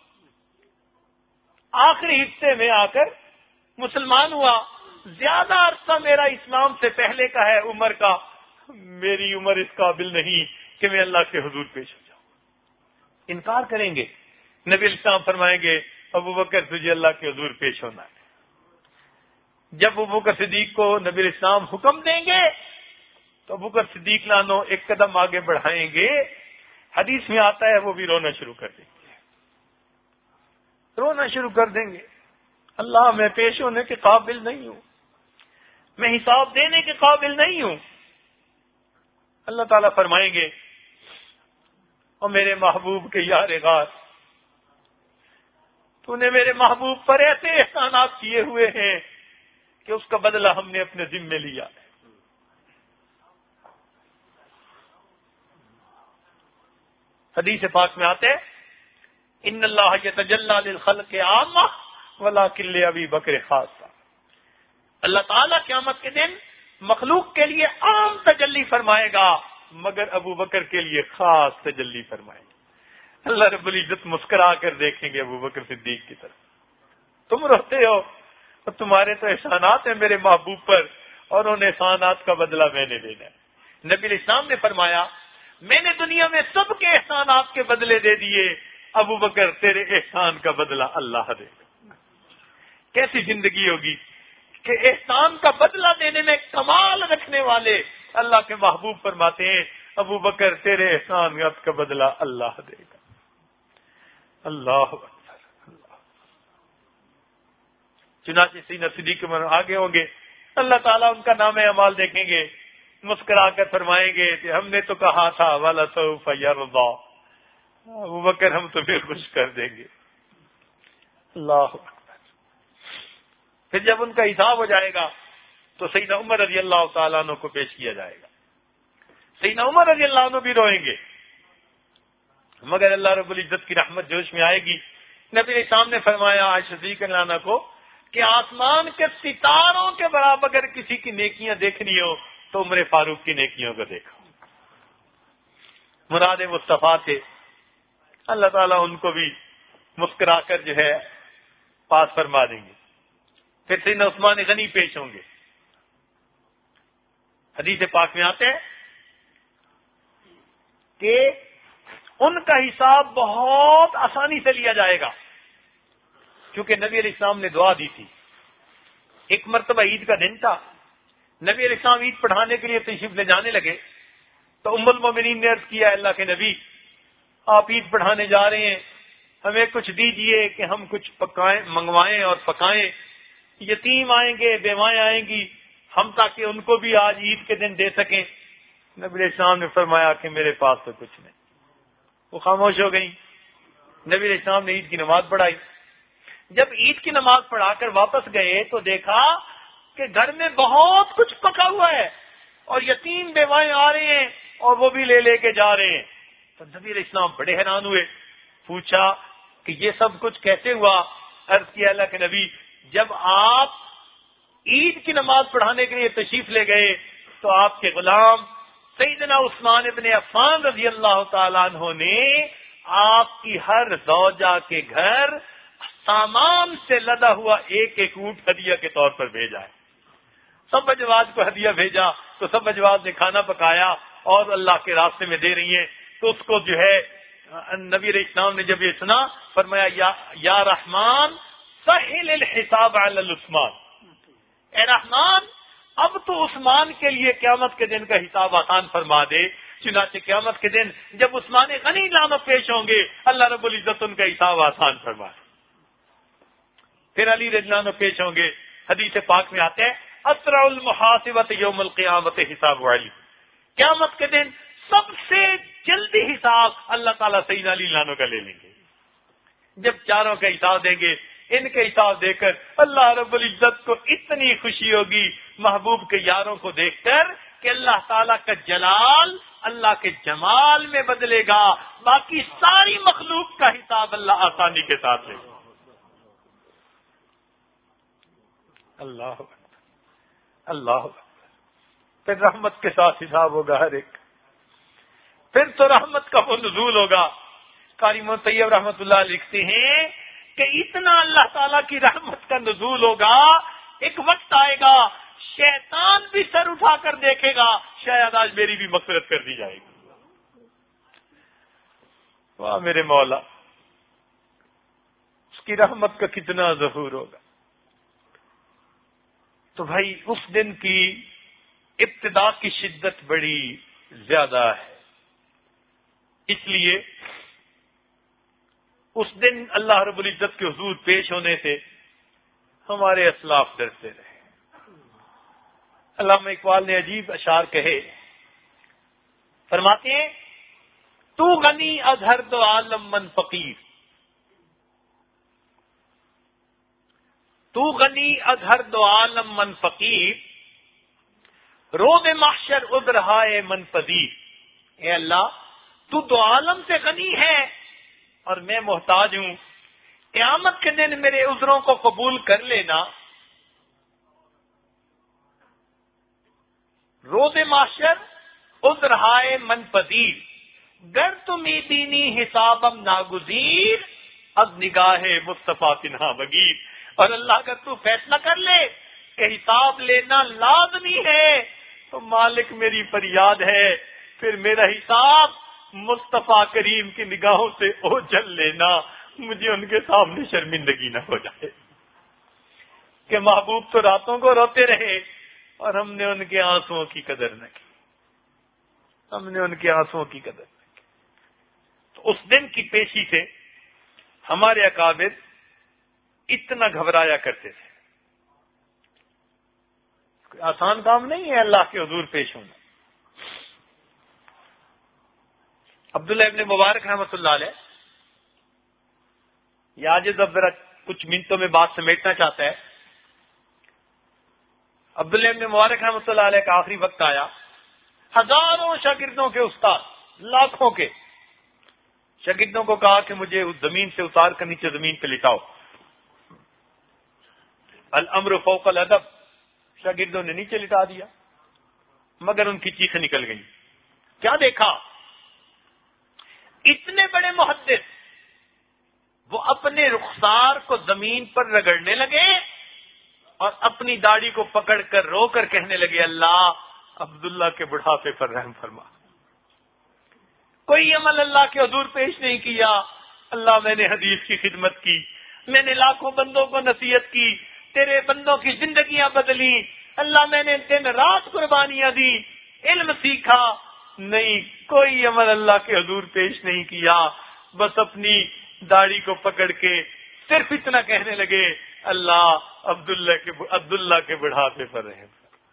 آخری حصے میں آ کر مسلمان ہوا زیادہ عرصہ میرا اسلام سے پہلے کا ہے عمر کا میری عمر اس قابل نہیں کہ میں اللہ کے حضور پیش ہو جاؤں. انکار کریں گے. نبی علیہ السلام فرمائیں گے ابو بکر تجھے اللہ کے حضور پیش ہونا ہے. جب ابو بکر صدیق کو نبی علیہ السلام حکم دیں گے تو ابو بکر صدیق لانو ایک قدم آگے بڑھائیں گے. حدیث میں آتا ہے وہ بھی رونا شروع کر دیں گے رونا شروع کر دیں گے اللہ میں پیش ہونے کے قابل نہیں ہوں میں حساب دینے کے قابل نہیں ہوں. اللہ تعالیٰ فرمائیں گے اور میرے محبوب کے یار غار تو نے میرے محبوب پر ایسے احسانات کیے ہوئے ہیں کہ اس کا بدلہ ہم نے اپنے ذمے لیا ہے. حدیث پاک میں آتے ان اللہ یتجلی للخلق عامہ ولکن لابی بکر خاصہ. اللہ تعالیٰ قیامت کے دن مخلوق کے لیے عام تجلی فرمائے گا مگر ابو بکر کے لیے خاص تجلی فرمائے گا. اللہ رب العزت مسکرا کر دیکھیں گے ابو بکر صدیق کی طرف. تم روتے ہو اور تمہارے تو احسانات ہیں میرے محبوب پر اور ان احسانات کا بدلہ میں نے دینا ہے. نبی علیہ السلام نے فرمایا میں نے دنیا میں سب کے احسانات کے بدلے دے دیے ابو بکر تیرے احسان کا بدلہ اللہ دے گا. کیسی زندگی ہوگی کہ احسان کا بدلہ دینے میں کمال رکھنے والے اللہ کے محبوب فرماتے ہیں ابو بکر تیرے احسان کا بدلہ اللہ دے گا. اللہ اکبر اللہ. چنانچہ سیدنا صدیق آگے ہوں گے اللہ تعالیٰ ان کا نام اعمال دیکھیں گے مسکرا کر فرمائیں گے کہ ہم نے تو کہا تھا وَلَسَوْفَ يَرْضَىٰ ابو بکر ہم تمہیں خوش کر دیں گے. اللہ اکبر. پھر جب ان کا حساب ہو جائے گا تو سیدنا عمر رضی اللہ تعالیٰ عنہ کو پیش کیا جائے گا. سیدنا عمر رضی اللہ عنہ بھی روئیں گے مگر اللہ رب العزت کی رحمت جوش میں آئے گی. نبی علیہ السلام نے فرمایا عائشہ صدیقہ رضی اللہ عنہا کو کہ آسمان کے ستاروں کے برابر اگر کسی کی نیکیاں دیکھنی ہو تو عمر فاروق کی نیکیوں کو دیکھو. مراد مصطفیٰ تھے. اللہ تعالیٰ ان کو بھی مسکرا کر جو ہے پاس فرما دیں گے. پھر سیدنا عثمان غنی پیش ہوں گے. حدیث پاک میں آتے ہیں کہ ان کا حساب بہت آسانی سے لیا جائے گا کیونکہ نبی علیہ السلام نے دعا دی تھی. ایک مرتبہ عید کا دن تھا. نبی علیہ السلام عید پڑھانے کے لیے تشریف لے جانے لگے تو ام المومنین نے عرض کیا اللہ کے نبی آپ عید پڑھانے جا رہے ہیں ہمیں کچھ دیجئے کہ ہم کچھ پکائیں منگوائیں اور پکائیں. یتیم آئیں گے بیوائیں آئیں گی ہم تاکہ ان کو بھی آج عید کے دن دے سکیں. نبی علیہ السلام نے فرمایا کہ میرے پاس تو کچھ نہیں. وہ خاموش ہو گئی. نبی علیہ السلام نے عید کی نماز پڑھائی. جب عید کی نماز پڑھا کر واپس گئے تو دیکھا کہ گھر میں بہت کچھ پکا ہوا ہے اور یتیم بیوائیں آ رہے ہیں اور وہ بھی لے لے کے جا رہے ہیں. تو نبی علیہ السلام بڑے حیران ہوئے. پوچھا کہ یہ سب کچھ کیسے ہوا؟ عرض کیا اللہ کے نبی جب آپ عید کی نماز پڑھانے کے لیے تشریف لے گئے تو آپ کے غلام سیدنا عثمان ابن عفان رضی اللہ تعالیٰ عنہ نے آپ کی ہر زوجہ کے گھر سامان سے لدا ہوا ایک ایک اونٹ ہدیہ کے طور پر بھیجا ہے. سب اجواز کو ہدیہ بھیجا تو سب اجواز نے کھانا پکایا اور اللہ کے راستے میں دے رہی ہیں. تو اس کو جو ہے نبی علیہ السلام نے جب یہ سنا فرمایا یا, یا رحمان سہل الحساب علی العثمان، اے رحمان اب تو عثمان کے لیے قیامت کے دن کا حساب آسان فرما دے. چنانچہ قیامت کے دن جب عثمان غنی لامہ پیش ہوں گے اللہ رب العزت ان کا حساب آسان فرمائے. پھر علی رضی اللہ عنہ پیش ہوں گے. حدیث پاک میں آتے ہیں اسرع المحاسبۃ یوم القیامت حساب علی، قیامت کے دن سب سے جلدی حساب اللہ تعالیٰ سیدنا علی رضی اللہ عنہ کا لے لیں گے. جب چاروں کا حساب دیں گے ان کے حساب دے کر اللہ رب العزت کو اتنی خوشی ہوگی محبوب کے یاروں کو دیکھ کر کہ اللہ تعالیٰ کا جلال اللہ کے جمال میں بدلے گا. باقی ساری مخلوق کا حساب اللہ آسانی کے ساتھ لے گا. اللہ اللہ پھر رحمت کے ساتھ حساب ہوگا ہر ایک. پھر تو رحمت کا وہ نزول ہوگا. قاری طیب رحمت اللہ لکھتے ہیں کہ اتنا اللہ تعالیٰ کی رحمت کا نزول ہوگا ایک وقت آئے گا شیطان بھی سر اٹھا کر دیکھے گا شاید آج میری بھی مغفرت کر دی جائے گی. واہ میرے مولا، اس کی رحمت کا کتنا ظہور ہوگا. تو بھائی اس دن کی ابتدا کی شدت بڑی زیادہ ہے. اس لیے اس دن اللہ رب العزت کے حضور پیش ہونے سے ہمارے اسلاف ڈرتے رہے. علامہ اقبال نے عجیب اشعار کہے، فرماتے ہیں تو غنی از ہر دو عالم من فقیر، تو غنی از ہر دو عالم من فقیر، روب محشر ادرہائے من پذیر. اے اللہ تو دو عالم سے غنی ہے اور میں محتاج ہوں. قیامت کے دن میرے عذروں کو قبول کر لینا. روز محشر عذرہائے من پذیر، گر تمہیں دینی حسابم ناگزیر، از نگاہ مصطفیٰ تنہا بگیر. اور اللہ اگر تو فیصلہ کر لے کہ حساب لینا لازمی ہے تو مالک میری فریاد ہے پھر میرا حساب مصطفیٰ کریم کی نگاہوں سے اوجھل لینا، مجھے ان کے سامنے شرمندگی نہ ہو جائے کہ محبوب تو راتوں کو روتے رہے اور ہم نے ان کے آنسوؤں کی قدر نہ کی، ہم نے ان کے آنسوؤں کی قدر نہ کی. تو اس دن کی پیشی سے ہمارے اکابر اتنا گھبرایا کرتے تھے. کوئی آسان کام نہیں ہے اللہ کے حضور پیش ہونا. عبداللہ ابن مبارک رحمۃ اللہ علیہ یہ آج اب ذرا کچھ منٹوں میں بات سمیٹنا چاہتا ہے. عبداللہ ابن مبارک رحمۃ اللہ علیہ کا آخری وقت آیا. ہزاروں شاگردوں کے استاد، لاکھوں کے شاگردوں کو کہا کہ مجھے اس زمین سے اتار کر نیچے زمین پہ لٹاؤ. الامر فوق الادب، شاگردوں نے نیچے لٹا دیا مگر ان کی چیخیں نکل گئی. کیا دیکھا؟ اتنے بڑے محدث وہ اپنے رخسار کو زمین پر رگڑنے لگے اور اپنی داڑھی کو پکڑ کر رو کر کہنے لگے اللہ عبداللہ کے بڑھاپے پر رحم فرما. کوئی عمل اللہ کے حضور پیش نہیں کیا. اللہ میں نے حدیث کی خدمت کی، میں نے لاکھوں بندوں کو نصیحت کی، تیرے بندوں کی زندگیاں بدلی. اللہ میں نے دن رات قربانیاں دی، علم سیکھا. نہیں، کوئی عمل اللہ کے حضور پیش نہیں کیا. بس اپنی داڑھی کو پکڑ کے صرف اتنا کہنے لگے اللہ عبداللہ کے عبداللہ کے بڑھاپے پر رحم،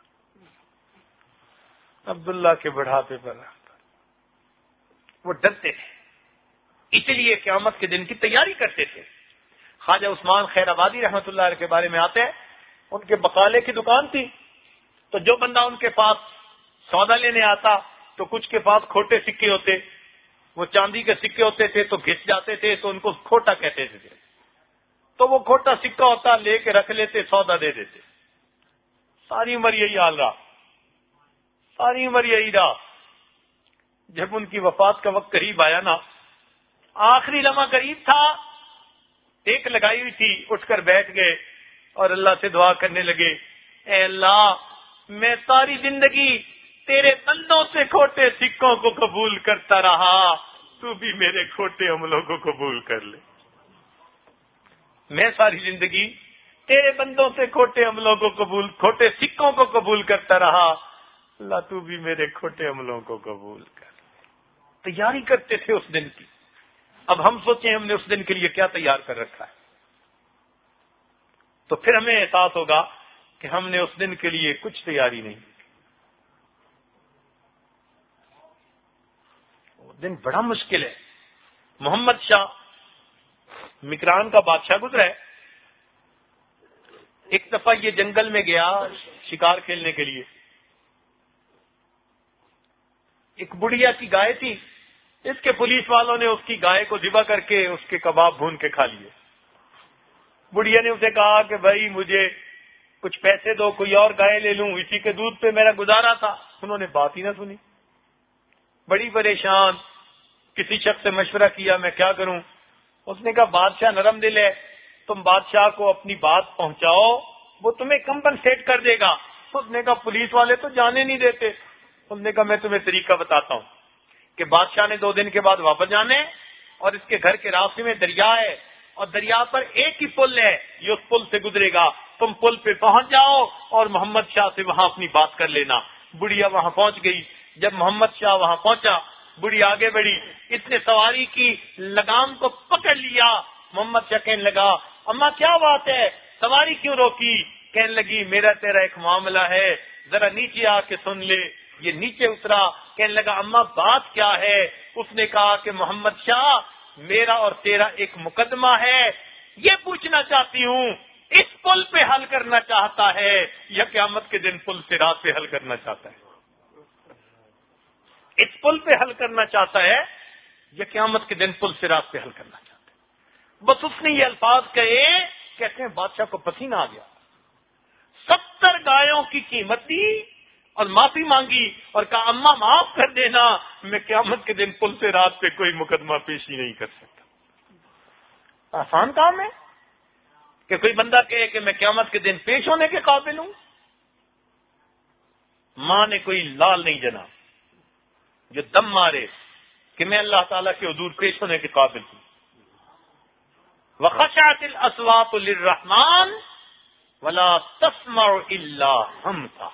عبداللہ کے بڑھاپے پر رحم. وہ ڈرتے تھے، اس لیے قیامت کے دن کی تیاری کرتے تھے. خواجہ عثمان خیر آبادی رحمۃ اللہ علیہ کے بارے میں آتے ہیں، ان کے بقالے کی دکان تھی تو جو بندہ ان کے پاس سودا لینے آتا تو کچھ کے پاس کھوٹے سکے ہوتے، وہ چاندی کے سکے ہوتے تھے تو گھس جاتے تھے تو ان کو کھوٹا کہتے تھے. تو وہ کھوٹا سکہ ہوتا لے کے رکھ لیتے، سودا دے دیتے. ساری عمر یہی حال رہا، ساری عمر یہی رہا. جب ان کی وفات کا وقت قریب آیا نا، آخری لمحہ قریب تھا، ایک لگائی ہوئی تھی، اٹھ کر بیٹھ گئے اور اللہ سے دعا کرنے لگے، اے اللہ میں ساری زندگی تیرے بندوں سے کھوٹے سکوں کو قبول کرتا رہا، تو بھی میرے کھوٹے عملوں کو قبول کر لے۔ میں ساری زندگی تیرے بندوں سے کھوٹے عملوں کو قبول کھوٹے سکوں کو قبول کرتا رہا، اللہ تو بھی میرے کھوٹے عملوں کو قبول کر لے۔ تیاری کرتے تھے اس دن کی۔ اب ہم سوچیں ہم نے اس دن کے لیے کیا تیار کر رکھا ہے، تو پھر ہمیں احساس ہوگا کہ ہم نے اس دن کے لیے کچھ تیاری نہیں کی۔ وہ دن بڑا مشکل ہے۔ محمد شاہ مکران کا بادشاہ گزرا ہے، ایک دفعہ یہ جنگل میں گیا شکار کھیلنے کے لیے، ایک بڑھیا کی گائے تھی، اس کے پولیس والوں نے اس کی گائے کو ذبح کر کے اس کے کباب بھون کے کھا لیے۔ بڑھیا نے اسے کہا کہ بھائی مجھے کچھ پیسے دو، کوئی اور گائے لے لوں، اسی کے دودھ پہ میرا گزارا تھا۔ انہوں نے بات ہی نہ سنی، بڑی پریشان، کسی شخص سے مشورہ کیا میں کیا کروں۔ اس نے کہا بادشاہ نرم دل ہے، تم بادشاہ کو اپنی بات پہنچاؤ، وہ تمہیں کمپنسیٹ کر دے گا۔ اس نے کہا پولیس والے تو جانے نہیں دیتے۔ اس نے کہا میں تمہیں طریقہ بتاتا ہوں کہ بادشاہ نے دو دن کے بعد واپس جانے، اور اس کے گھر کے راستے میں دریا ہے، اور دریا پر ایک ہی پل ہے، یہ اس پل سے گزرے گا، تم پل پہ پہنچ جاؤ اور محمد شاہ سے وہاں اپنی بات کر لینا۔ بڑھیا وہاں پہنچ گئی۔ جب محمد شاہ وہاں پہنچا، بڑھی آگے بڑھی، اس نے سواری کی لگام کو پکڑ لیا۔ محمد شاہ کہنے لگا اماں کیا بات ہے، سواری کیوں روکی؟ کہنے لگی میرا تیرا ایک معاملہ ہے، ذرا نیچے آ کے سن لے۔ یہ نیچے اترا، کہنے لگا اماں بات کیا ہے؟ اس نے کہا کہ محمد شاہ میرا اور تیرا ایک مقدمہ ہے، یہ پوچھنا چاہتی ہوں اس پل پہ حل کرنا چاہتا ہے یا قیامت کے دن پل سے رات پہ حل کرنا چاہتا ہے؟ اس پل پہ حل کرنا چاہتا ہے یا قیامت کے دن پل سے رات پہ حل کرنا چاہتا ہے؟ بس اس نے یہ الفاظ کہے، کہتے ہیں بادشاہ کو پسینہ آ گیا۔ ستر گایوں کی قیمت دی اور معافی مانگی اور کہا اماں معاف کر دینا، میں قیامت کے دن پل سے رات پہ کوئی مقدمہ پیشی نہیں کر سکتا۔ آسان کام ہے کہ کوئی بندہ کہے کہ میں قیامت کے دن پیش ہونے کے قابل ہوں؟ ماں نے کوئی لال نہیں جنا جو دم مارے کہ میں اللہ تعالیٰ کے حضور پیش ہونے کے قابل ہوں۔ وَخَشَعَتِ الْأَصْوَاتُ لِلرَّحْمَنِ وَلَا تَسْمَعُ إِلَّا حَمْسًا۔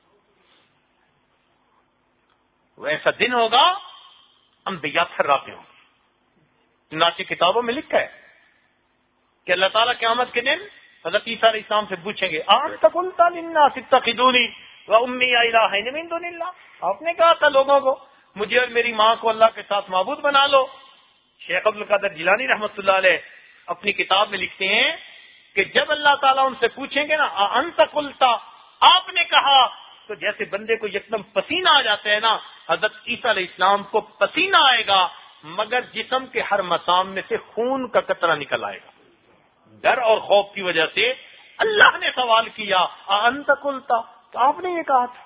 وہ ایسا دن ہوگا انبیاء تھراتے ہوں گے۔ چنانچہ کتابوں میں لکھا ہے کہ اللہ تعالیٰ قیامت کے دن حضرت عیسیٰ علیہ السلام سے پوچھیں گے أَأَنْتَ قُلْتَ لِلنَّاسِ اتَّخِذُونِي وَأُمِّيَ إِلَٰهَيْنِ مِن دُونِ اللَّهِ، آپ نے کہا تھا لوگوں کو مجھے اور میری ماں کو اللہ کے ساتھ معبود بنا لو۔ شیخ عبد القادر جیلانی رحمۃ اللہ علیہ اپنی کتاب میں لکھتے ہیں کہ جب اللہ تعالیٰ ان سے پوچھیں گے نا أَأَنْتَ قُلْتَ، آپ نے کہا، تو جیسے بندے کو یکدم پسینہ آ جاتا ہے نا، حضرت عیسیٰ علیہ السلام کو پسینہ آئے گا مگر جسم کے ہر مسام میں سے خون کا قطرہ نکل آئے گا۔ ڈر اور خوف کی وجہ سے اللہ نے سوال کیا أَأَنْتَ قُلْتَ، تو آپ نے یہ کہا تھا۔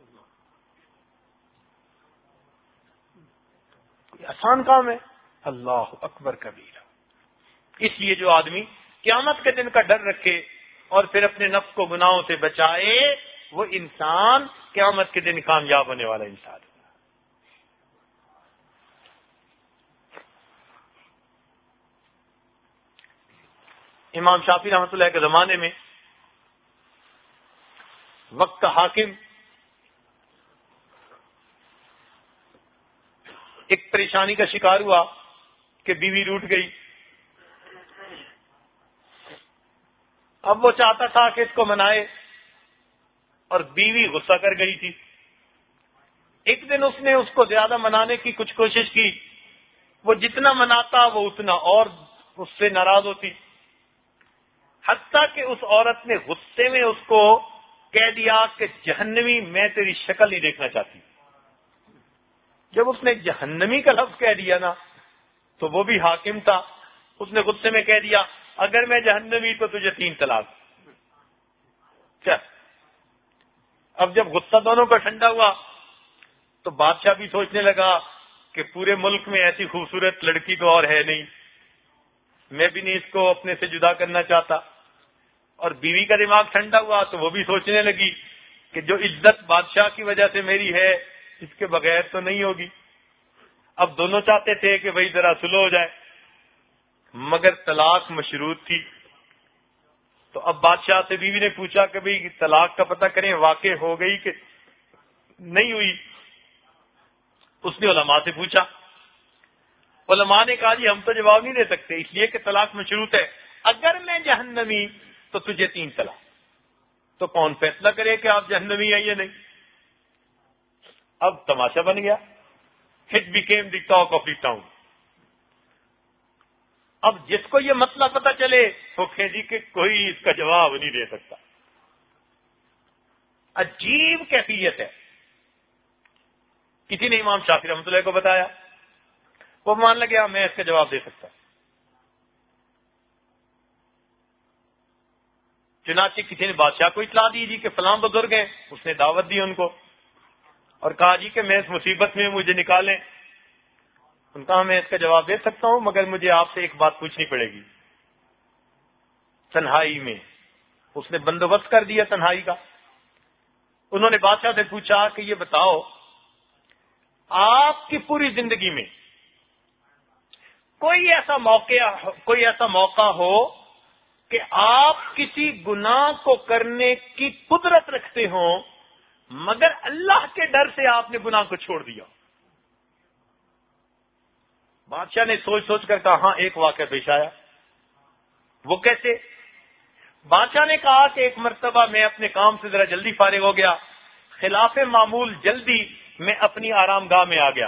کوئی آسان کام ہے؟ اللہ اکبر کبیرہ۔ اس لیے جو آدمی قیامت کے دن کا ڈر رکھے اور پھر اپنے نفس کو گناہوں سے بچائے، وہ انسان قیامت کے دن کامیاب ہونے والا انسان ہے۔ امام شافعی رحمۃ اللہ کے زمانے میں وقت کا حاکم ایک پریشانی کا شکار ہوا کہ بیوی روٹھ گئی۔ اب وہ چاہتا تھا کہ اس کو منائے اور بیوی غصہ کر گئی تھی۔ ایک دن اس نے اس کو زیادہ منانے کی کچھ کوشش کی، وہ جتنا مناتا وہ اتنا اور اس سے ناراض ہوتی، حتیٰ کہ اس عورت نے غصے میں اس کو کہہ دیا کہ جہنمی میں تیری شکل نہیں دیکھنا چاہتی۔ جب اس نے جہنمی کا لفظ کہہ دیا نا تو وہ بھی حاکم تھا، اس نے غصے میں کہہ دیا اگر میں جہنمی تو تجھے تین طلاق۔ کیا اب جب غصہ دونوں کا ٹھنڈا ہوا تو بادشاہ بھی سوچنے لگا کہ پورے ملک میں ایسی خوبصورت لڑکی تو اور ہے نہیں، میں بھی نہیں اس کو اپنے سے جدا کرنا چاہتا. اور بیوی کا دماغ ٹھنڈا ہوا تو وہ بھی سوچنے لگی کہ جو عزت بادشاہ کی وجہ سے میری ہے اس کے بغیر تو نہیں ہوگی. اب دونوں چاہتے تھے کہ بھائی ذرا سلو ہو جائے، مگر طلاق مشروط تھی. تو اب بادشاہ سے بیوی نے پوچھا کہ بھئی طلاق کا پتہ کریں واقع ہو گئی کہ نہیں ہوئی. اس نے علماء سے پوچھا. علماء نے کہا جی ہم تو جواب نہیں دے سکتے اس لیے کہ طلاق مشروط ہے. اگر میں جہنمی تو تجھے تین طلاق. تو کون فیصلہ کرے کہ آپ جہنمی ہیں یا نہیں؟ اب تماشا بن گیا. It became the talk of the town. اب جس کو یہ مسئلہ پتہ چلے وہ کہے کہ کوئی اس کا جواب نہیں دے سکتا. عجیب کیفیت ہے. کسی نے امام شافعی رحمۃ اللہ کو بتایا، وہ مان لگا میں اس کا جواب دے سکتا. چنانچہ کسی نے بادشاہ کو اطلاع دی جی کہ فلاں بزرگ ہیں. اس نے دعوت دی ان کو اور کہا جی کہ میں اس مصیبت میں مجھے نکالیں. ان کا میں اس کا جواب دے سکتا ہوں مگر مجھے آپ سے ایک بات پوچھنی پڑے گی. تنہائی میں اس نے بندوبست کر دیا تنہائی کا. انہوں نے بادشاہ سے پوچھا کہ یہ بتاؤ آپ کی پوری زندگی میں کوئی ایسا موقع کوئی ایسا موقع ہو کہ آپ کسی گناہ کو کرنے کی قدرت رکھتے ہوں مگر اللہ کے ڈر سے آپ نے گناہ کو چھوڑ دیا؟ بادشاہ نے سوچ سوچ کر کہا ہاں ایک واقعہ پیش آیا. وہ کیسے؟ بادشاہ نے کہا کہ ایک مرتبہ میں اپنے کام سے ذرا جلدی فارغ ہو گیا، خلاف معمول جلدی میں اپنی آرام گاہ میں آ گیا.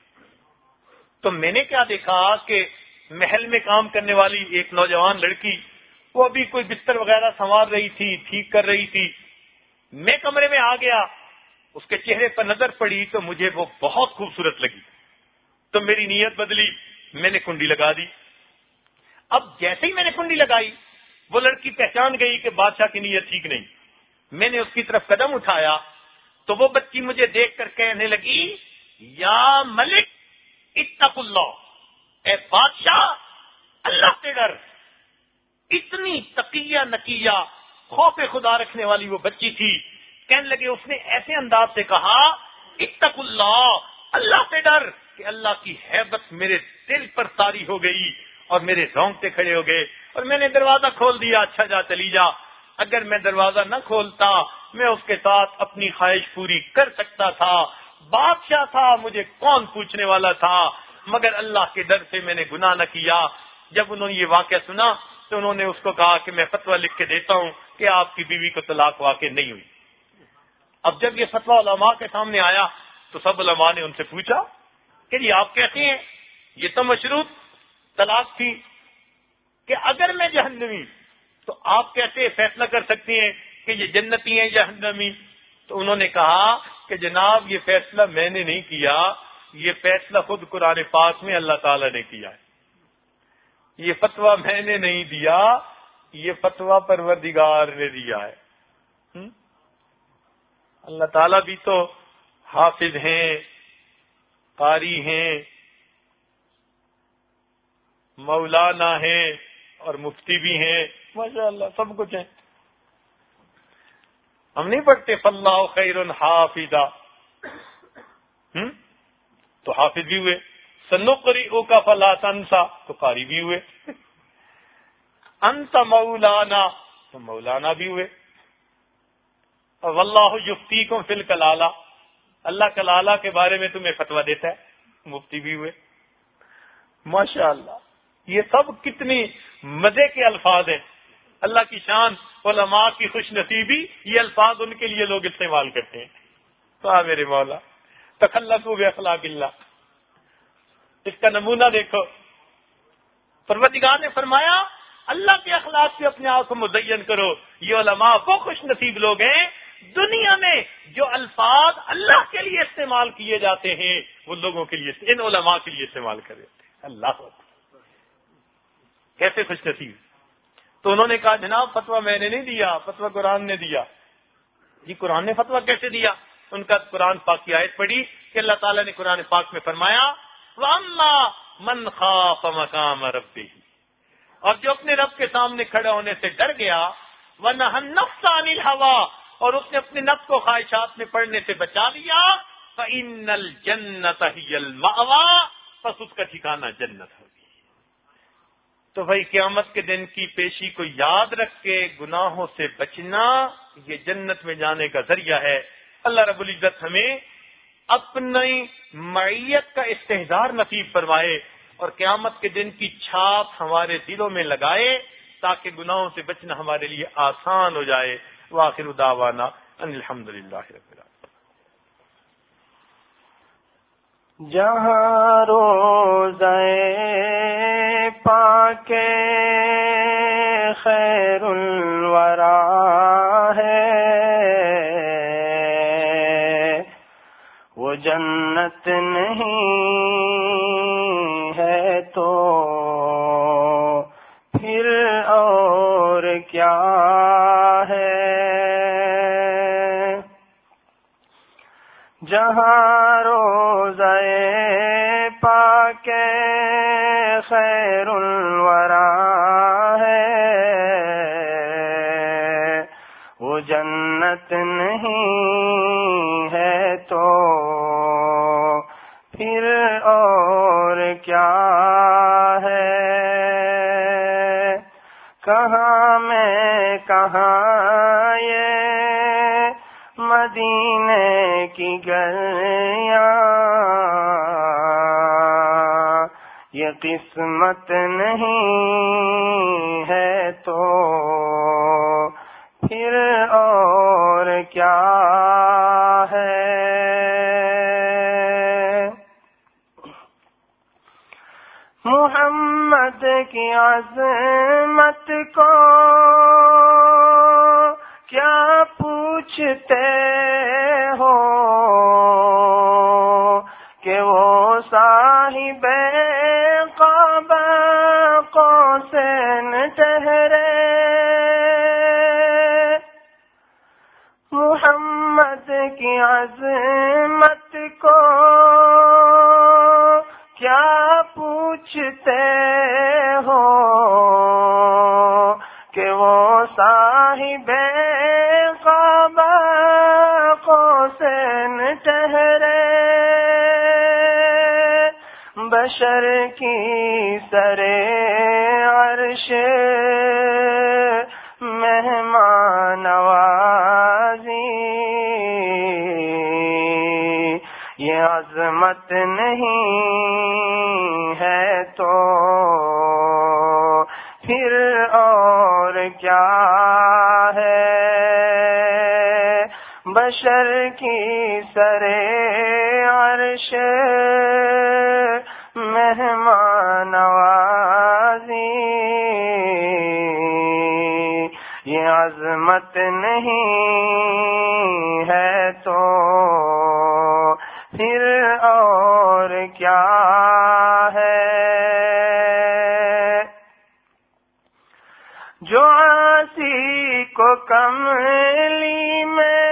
تو میں نے کیا دیکھا کہ محل میں کام کرنے والی ایک نوجوان لڑکی وہ ابھی کوئی بستر وغیرہ سنوار رہی تھی، ٹھیک کر رہی تھی. میں کمرے میں آ گیا، اس کے چہرے پر نظر پڑی تو مجھے وہ بہت خوبصورت لگی. تو میری نیت بدلی، میں نے کنڈی لگا دی. اب جیسے ہی میں نے کنڈی لگائی وہ لڑکی پہچان گئی کہ بادشاہ کی نیت ٹھیک نہیں. میں نے اس کی طرف قدم اٹھایا تو وہ بچی مجھے دیکھ کر کہنے لگی یا ملک اتق اللہ، اے بادشاہ اللہ سے ڈر. اتنی تقیہ نقیہ خوف خدا رکھنے والی وہ بچی تھی. کہنے لگے اس نے ایسے انداز سے کہا اتق اللہ، اللہ سے ڈر، کہ اللہ کی ہیبت میرے دل پر طاری ہو گئی اور میرے رونگٹے کھڑے ہو گئے. اور میں نے دروازہ کھول دیا، اچھا جا چلی جا. اگر میں دروازہ نہ کھولتا میں اس کے ساتھ اپنی خواہش پوری کر سکتا تھا. بادشاہ تھا، مجھے کون پوچھنے والا تھا، مگر اللہ کے ڈر سے میں نے گناہ نہ کیا. جب انہوں نے یہ واقعہ سنا تو انہوں نے اس کو کہا کہ میں فتویٰ لکھ کے دیتا ہوں کہ آپ کی بیوی کو طلاق واقع نہیں ہوئی. اب جب یہ فتویٰ علماء کے سامنے آیا تو سب علماء نے ان سے پوچھا کہ جی آپ کہتے ہیں یہ تو مشروط طلاق تھی کہ اگر میں جہنمی تو آپ کیسے فیصلہ کر سکتے ہیں کہ یہ جنتی ہیں جہنمی؟ تو انہوں نے کہا کہ جناب یہ فیصلہ میں نے نہیں کیا، یہ فیصلہ خود قرآن پاک میں اللہ تعالی نے کیا ہے. یہ فتویٰ میں نے نہیں دیا، یہ فتویٰ پروردگار نے دیا ہے. اللہ تعالیٰ بھی تو حافظ ہیں، قاری ہیں، مولانا ہیں اور مفتی بھی ہیں، ماشاء اللہ سب کچھ ہیں. ہم نہیں پڑھتے فاللہ خیر حافظا، تو حافظ بھی ہوئے. سنقرئک فلا تنسا، تو قاری بھی ہوئے. انت مولانا، تو مولانا بھی ہوئے. اور واللہ یفتیکم فی الکلالہ، اللہ کلالہ کے بارے میں تمہیں فتویٰ دیتا ہے، مفتی بھی ہوئے. ماشاء اللہ یہ سب کتنی مزے کے الفاظ ہیں. اللہ کی شان، علماء کی خوش نصیبی، یہ الفاظ ان کے لیے لوگ استعمال کرتے ہیں. تو آ میرے مولا تخلقوا باخلاق اللہ. اس کا نمونہ دیکھو، پروردگار نے فرمایا اللہ کے اخلاق سے اپنے آپ کو مزین کرو. یہ علماء وہ خوش نصیب لوگ ہیں دنیا میں جو الفاظ اللہ کے لیے استعمال کیے جاتے ہیں وہ لوگوں کے لیے، ان علماء کے لیے استعمال کر دیتے ہیں. اللہ کیسے خوش نصیب. تو انہوں نے کہا جناب فتویٰ میں نے نہیں دیا، فتویٰ قرآن نے دیا. جی قرآن نے فتویٰ کیسے دیا؟ ان کا قرآن پاک کی آیت پڑھی کہ اللہ تعالیٰ نے قرآن پاک میں فرمایا وَأَمَّا مَنْ خَافَ مَقَامَ رَبِّهِ، اور جو اپنے رب کے سامنے کھڑے ہونے سے ڈر گیا، وَنَهَى النَّفْسَ عَنِ الْهَوَىٰ، اور اس نے اپنے نفس کو خواہشات میں پڑنے سے بچا لیا، فَإِنَّ الْجَنَّةَ هِيَ الْمَأْوَىٰ، پس اس کا ٹھکانہ جنت ہوگی۔ تو بھائی قیامت کے دن کی پیشی کو یاد رکھ کے گناہوں سے بچنا یہ جنت میں جانے کا ذریعہ ہے۔ اللہ رب العزت ہمیں اپنی معیت کا استحضار نصیب فرمائے اور قیامت کے دن کی چھاپ ہمارے دلوں میں لگائے تاکہ گناہوں سے بچنا ہمارے لیے آسان ہو جائے۔ وآخر دعوانا ان الحمدللہ رب العالمین۔ جہاں روزے پاک خیر الورا ہے وہ جنت نہیں ہے تو پھر اور کیا ہے؟ جہاں روزے پاک خیر الورا ہے وہ جنت نہیں ہے تو پھر اور کیا ہے؟ کہاں میں کہاں یہ مدینے کی گلیاں، یہ قسمت نہیں ہے تو پھر اور کیا ہے؟ محمد کی عظمت کو کیا پوچھتے ہو کہ وہ صاحب قعبہ قوسین ٹھہرے؟ محمد کی عظمت کو کیا پوچھتے ہو کہ وہ صاحب قعبہ قوسین ٹھہرے؟ بشر کی سرے عرش مہمان نوازی یہ عظمت نہیں ہے تو پھر اور کیا ہے؟ بشر کی سرے عرش مہمان نوازی یہ عظمت نہیں ہے تو پھر اور کیا ہے؟ جو عاصی کو کملی میں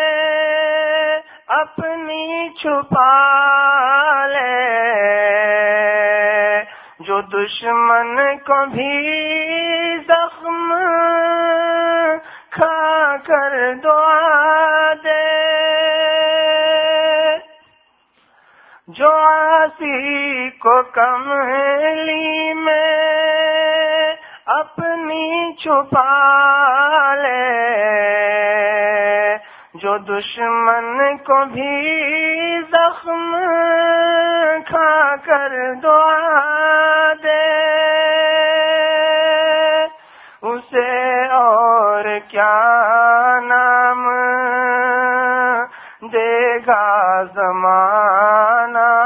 اپنی چھپا لے، جو دشمن کو بھی زخم کھا کر دعا دے، جو عاصی کو کملی میں اپنی چھپا لے، جو دشمن کو بھی زخم کھا کر دعا دے، اسے اور کیا نام دے گا زمانہ؟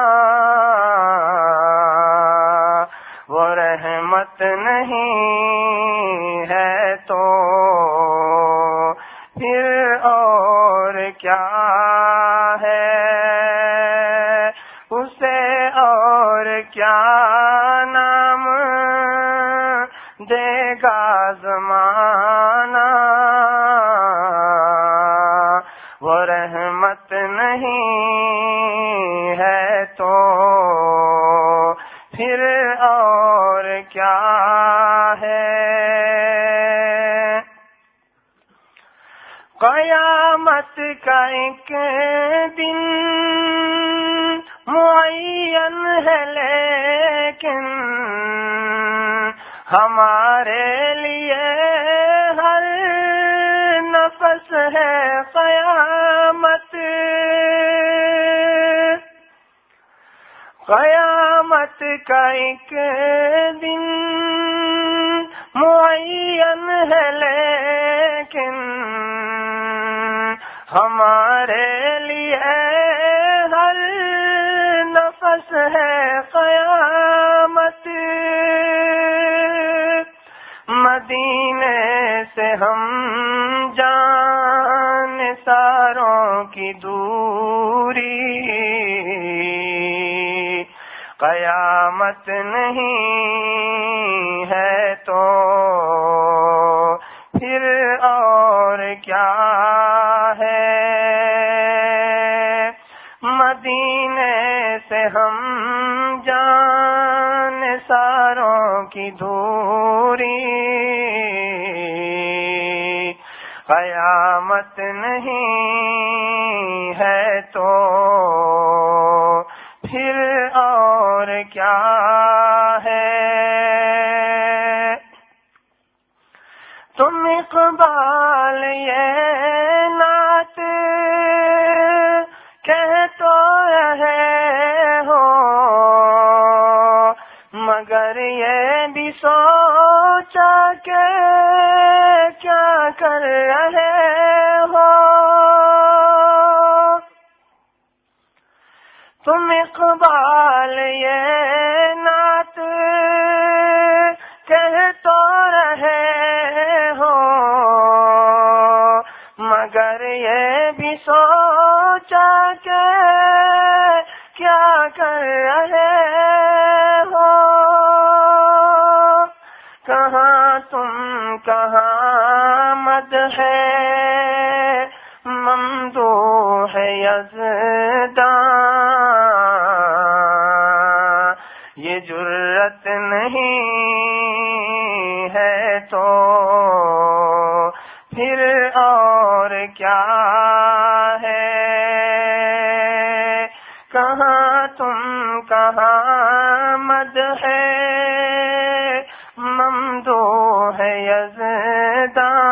وہ رحمت نہیں ہے تو پھر اور کیا ہے؟ اسے اور کیا نام دے گا زمانہ؟ وہ رحمت نہیں ہے تو پھر اور اور کیا ہے؟ قیامت کا ایک دن معین ہے لیکن ہمارے لیے ہر نفس ہے قیامت۔ قیامت کا ایک دن معین ہے لیکن ہمارے لیے ہر نفس ہے قیامت۔ مدینے سے ہم جان ساروں کی دوری، قیامت نہیں ہے تو پھر اور کیا ہے؟ مدینے سے ہم جان ساروں کی دوری، قیامت نہیں ہے تو پھر اور کیا ہے؟ تم اقبال یہ نعت کہہ تو رہے ہو، مگر یہ بھی سوچا کہ کیا کر رہے ہو؟ تم اقبال یہ نعت کہہ تو رہے ہو، مگر یہ بھی سوچا کہ کیا کر رہے ہو؟ کہاں تم کہاں مدح ممدوح یزداں، یہ جرت نہیں ہے تو پھر اور کیا ہے؟ کہاں تم کہاں مدح ممدوح یزداں،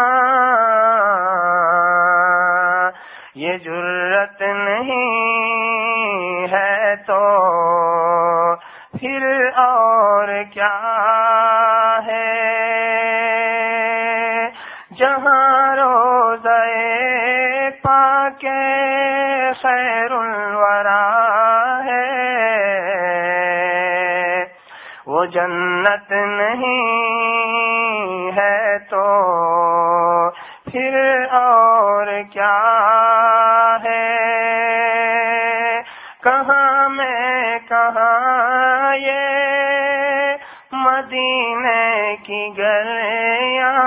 یہ جرت نہیں ہے تو پھر اور کیا ہے؟ جہاں روضہ پاک خیر الورا ہے، وہ جنت نہیں ہے تو پھر اور کیا ہے؟ کہاں میں کہاں یہ مدینے کی گلیاں،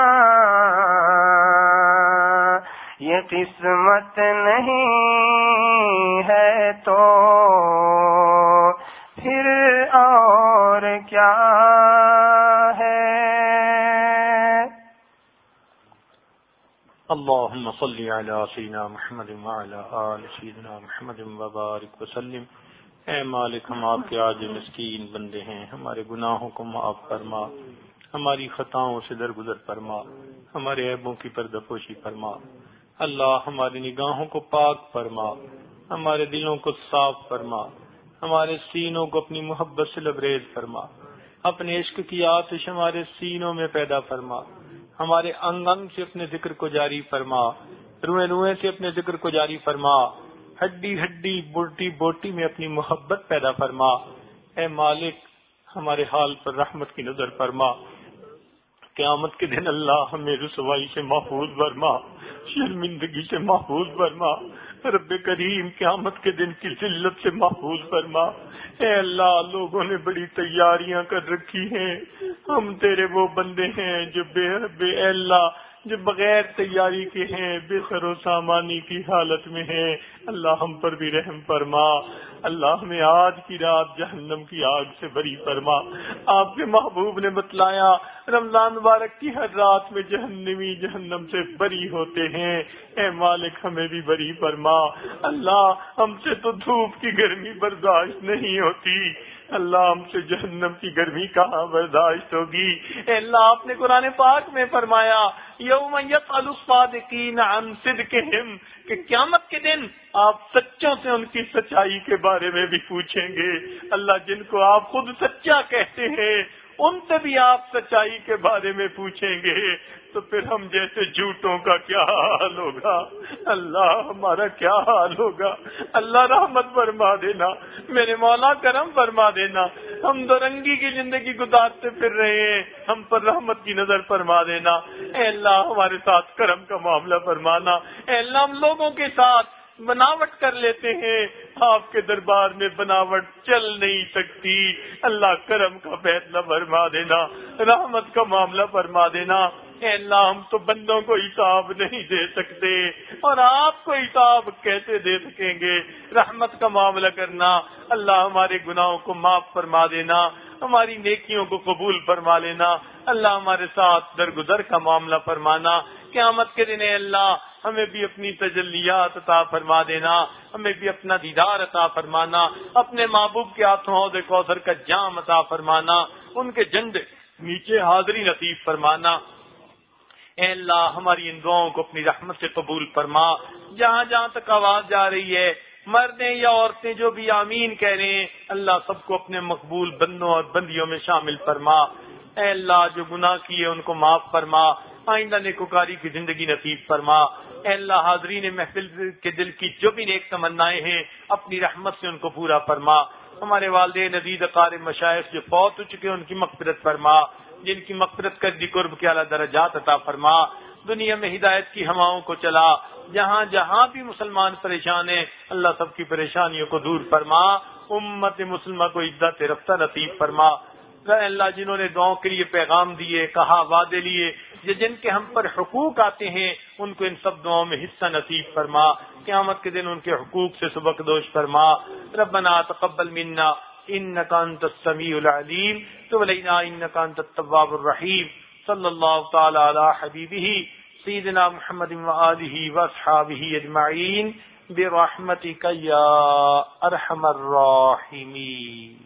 یہ قسمت نہیں ہے تو پھر اور کیا ہے؟ اللهم صل على سيدنا محمد وعلى آل سيدنا محمد وبارك وسلم۔ اے مالک، ہم آپ کے عاجز مسکین بندے ہیں، ہمارے گناہوں کو معاف فرما، ہماری خطاؤں سے درگزر فرما، ہمارے عیبوں کی پردہ پوشی فرما۔ اللہ ہماری نگاہوں کو پاک فرما، ہمارے دلوں کو صاف فرما، ہمارے سینوں کو اپنی محبت سے لبریز فرما، اپنے عشق کی آتش ہمارے سینوں میں پیدا فرما، ہمارے انگ انگ سے اپنے ذکر کو جاری فرما، روئے روئے سے اپنے ذکر کو جاری فرما، ہڈی ہڈی بوٹی بوٹی میں اپنی محبت پیدا فرما۔ اے مالک، ہمارے حال پر رحمت کی نظر فرما۔ قیامت کے دن اللہ ہمیں رسوائی سے محفوظ فرما، شرمندگی سے محفوظ فرما۔ رب کریم قیامت کے دن کی ذلت سے محفوظ فرما۔ اے اللہ، لوگوں نے بڑی تیاریاں کر رکھی ہیں، ہم تیرے وہ بندے ہیں جو بے بے اے اللہ جو بغیر تیاری کے ہیں، بے سر و سامانی کی حالت میں ہیں، اللہ ہم پر بھی رحم فرما۔ اللہ ہمیں آج کی رات جہنم کی آگ سے بری فرما۔ آپ کے محبوب نے بتلایا رمضان مبارک کی ہر رات میں جہنمی جہنم سے بری ہوتے ہیں، اے مالک ہمیں بھی بری فرما۔ اللہ ہم سے تو دھوپ کی گرمی برداشت نہیں ہوتی، اللہ ہم سے جہنم کی گرمی کہاں برداشت ہوگی۔ اے اللہ آپ نے قرآن پاک میں فرمایا یوم یسأل الصادقین عن صدقہم، کہ قیامت کے دن آپ سچوں سے ان کی سچائی کے بارے میں بھی پوچھیں گے۔ اللہ جن کو آپ خود سچا کہتے ہیں ان سے بھی آپ سچائی کے بارے میں پوچھیں گے، تو پھر ہم جیسے جھوٹوں کا کیا حال ہوگا؟ اللہ ہمارا کیا حال ہوگا؟ اللہ رحمت فرما دینا، میرے مولا کرم فرما دینا۔ ہم دو رنگی کی زندگی گزارتے پھر رہے ہیں، ہم پر رحمت کی نظر فرما دینا۔ اے اللہ ہمارے ساتھ کرم کا معاملہ فرمانا۔ اے اللہ ہم لوگوں کے ساتھ بناوٹ کر لیتے ہیں، آپ کے دربار میں بناوٹ چل نہیں سکتی۔ اللہ کرم کا فیصلہ فرما دینا، رحمت کا معاملہ فرما دینا۔ اے اللہ ہم تو بندوں کو حساب نہیں دے سکتے، اور آپ کو حساب کیسے دے سکیں گے؟ رحمت کا معاملہ کرنا، اللہ ہمارے گناہوں کو معاف فرما دینا، ہماری نیکیوں کو قبول فرما لینا۔ اللہ ہمارے ساتھ درگزر کا معاملہ فرمانا۔ قیامت کے دن اے اللہ ہمیں بھی اپنی تجلیات عطا فرما دینا، ہمیں بھی اپنا دیدار عطا فرمانا، اپنے محبوب کے ہاتھوں حوض کوثر کا جام عطا فرمانا، ان کے جھنڈے نیچے حاضری نصیب فرمانا۔ اے اللہ ہماری ان دعاؤں کو اپنی رحمت سے قبول فرما۔ جہاں جہاں تک آواز جا رہی ہے، مردیں یا عورتیں جو بھی آمین کہہ رہے ہیں، اللہ سب کو اپنے مقبول بندوں اور بندیوں میں شامل فرما۔ اے اللہ جو گناہ کیے ان کو معاف فرما، آئندہ نیکوکاری کی زندگی نصیب فرما۔ اے اللہ حاضرین محفل کے دل کی جو بھی نیک تمنائیں ہیں اپنی رحمت سے ان کو پورا فرما۔ ہمارے والدین عزیز اقارب مشائخ جو فوت ہو چکے ان کی مغفرت فرما، جن کی مغفرت کر دی قرب کے اعلیٰ درجات عطا فرما۔ دنیا میں ہدایت کی ہواؤں کو چلا، جہاں جہاں بھی مسلمان پریشان ہیں اللہ سب کی پریشانیوں کو دور فرما، امت مسلمہ کو عزت رفتہ نصیب فرما۔ اے اللہ جنہوں نے دعاؤں کے لیے پیغام دیے، کہا، وعدے لیے، یہ جن کے ہم پر حقوق آتے ہیں ان کو ان سب دعاؤں میں حصہ نصیب فرما۔ قیامت کے دن ان کے حقوق سے سبکدوش فرما۔ ربنا تقبل منا انك انت السميع العليم تب علينا انك انت التواب الرحيم صلى الله تعالى على حبيبه سيدنا محمد وآله واصحابه اجمعين برحمتك يا ارحم الراحمين۔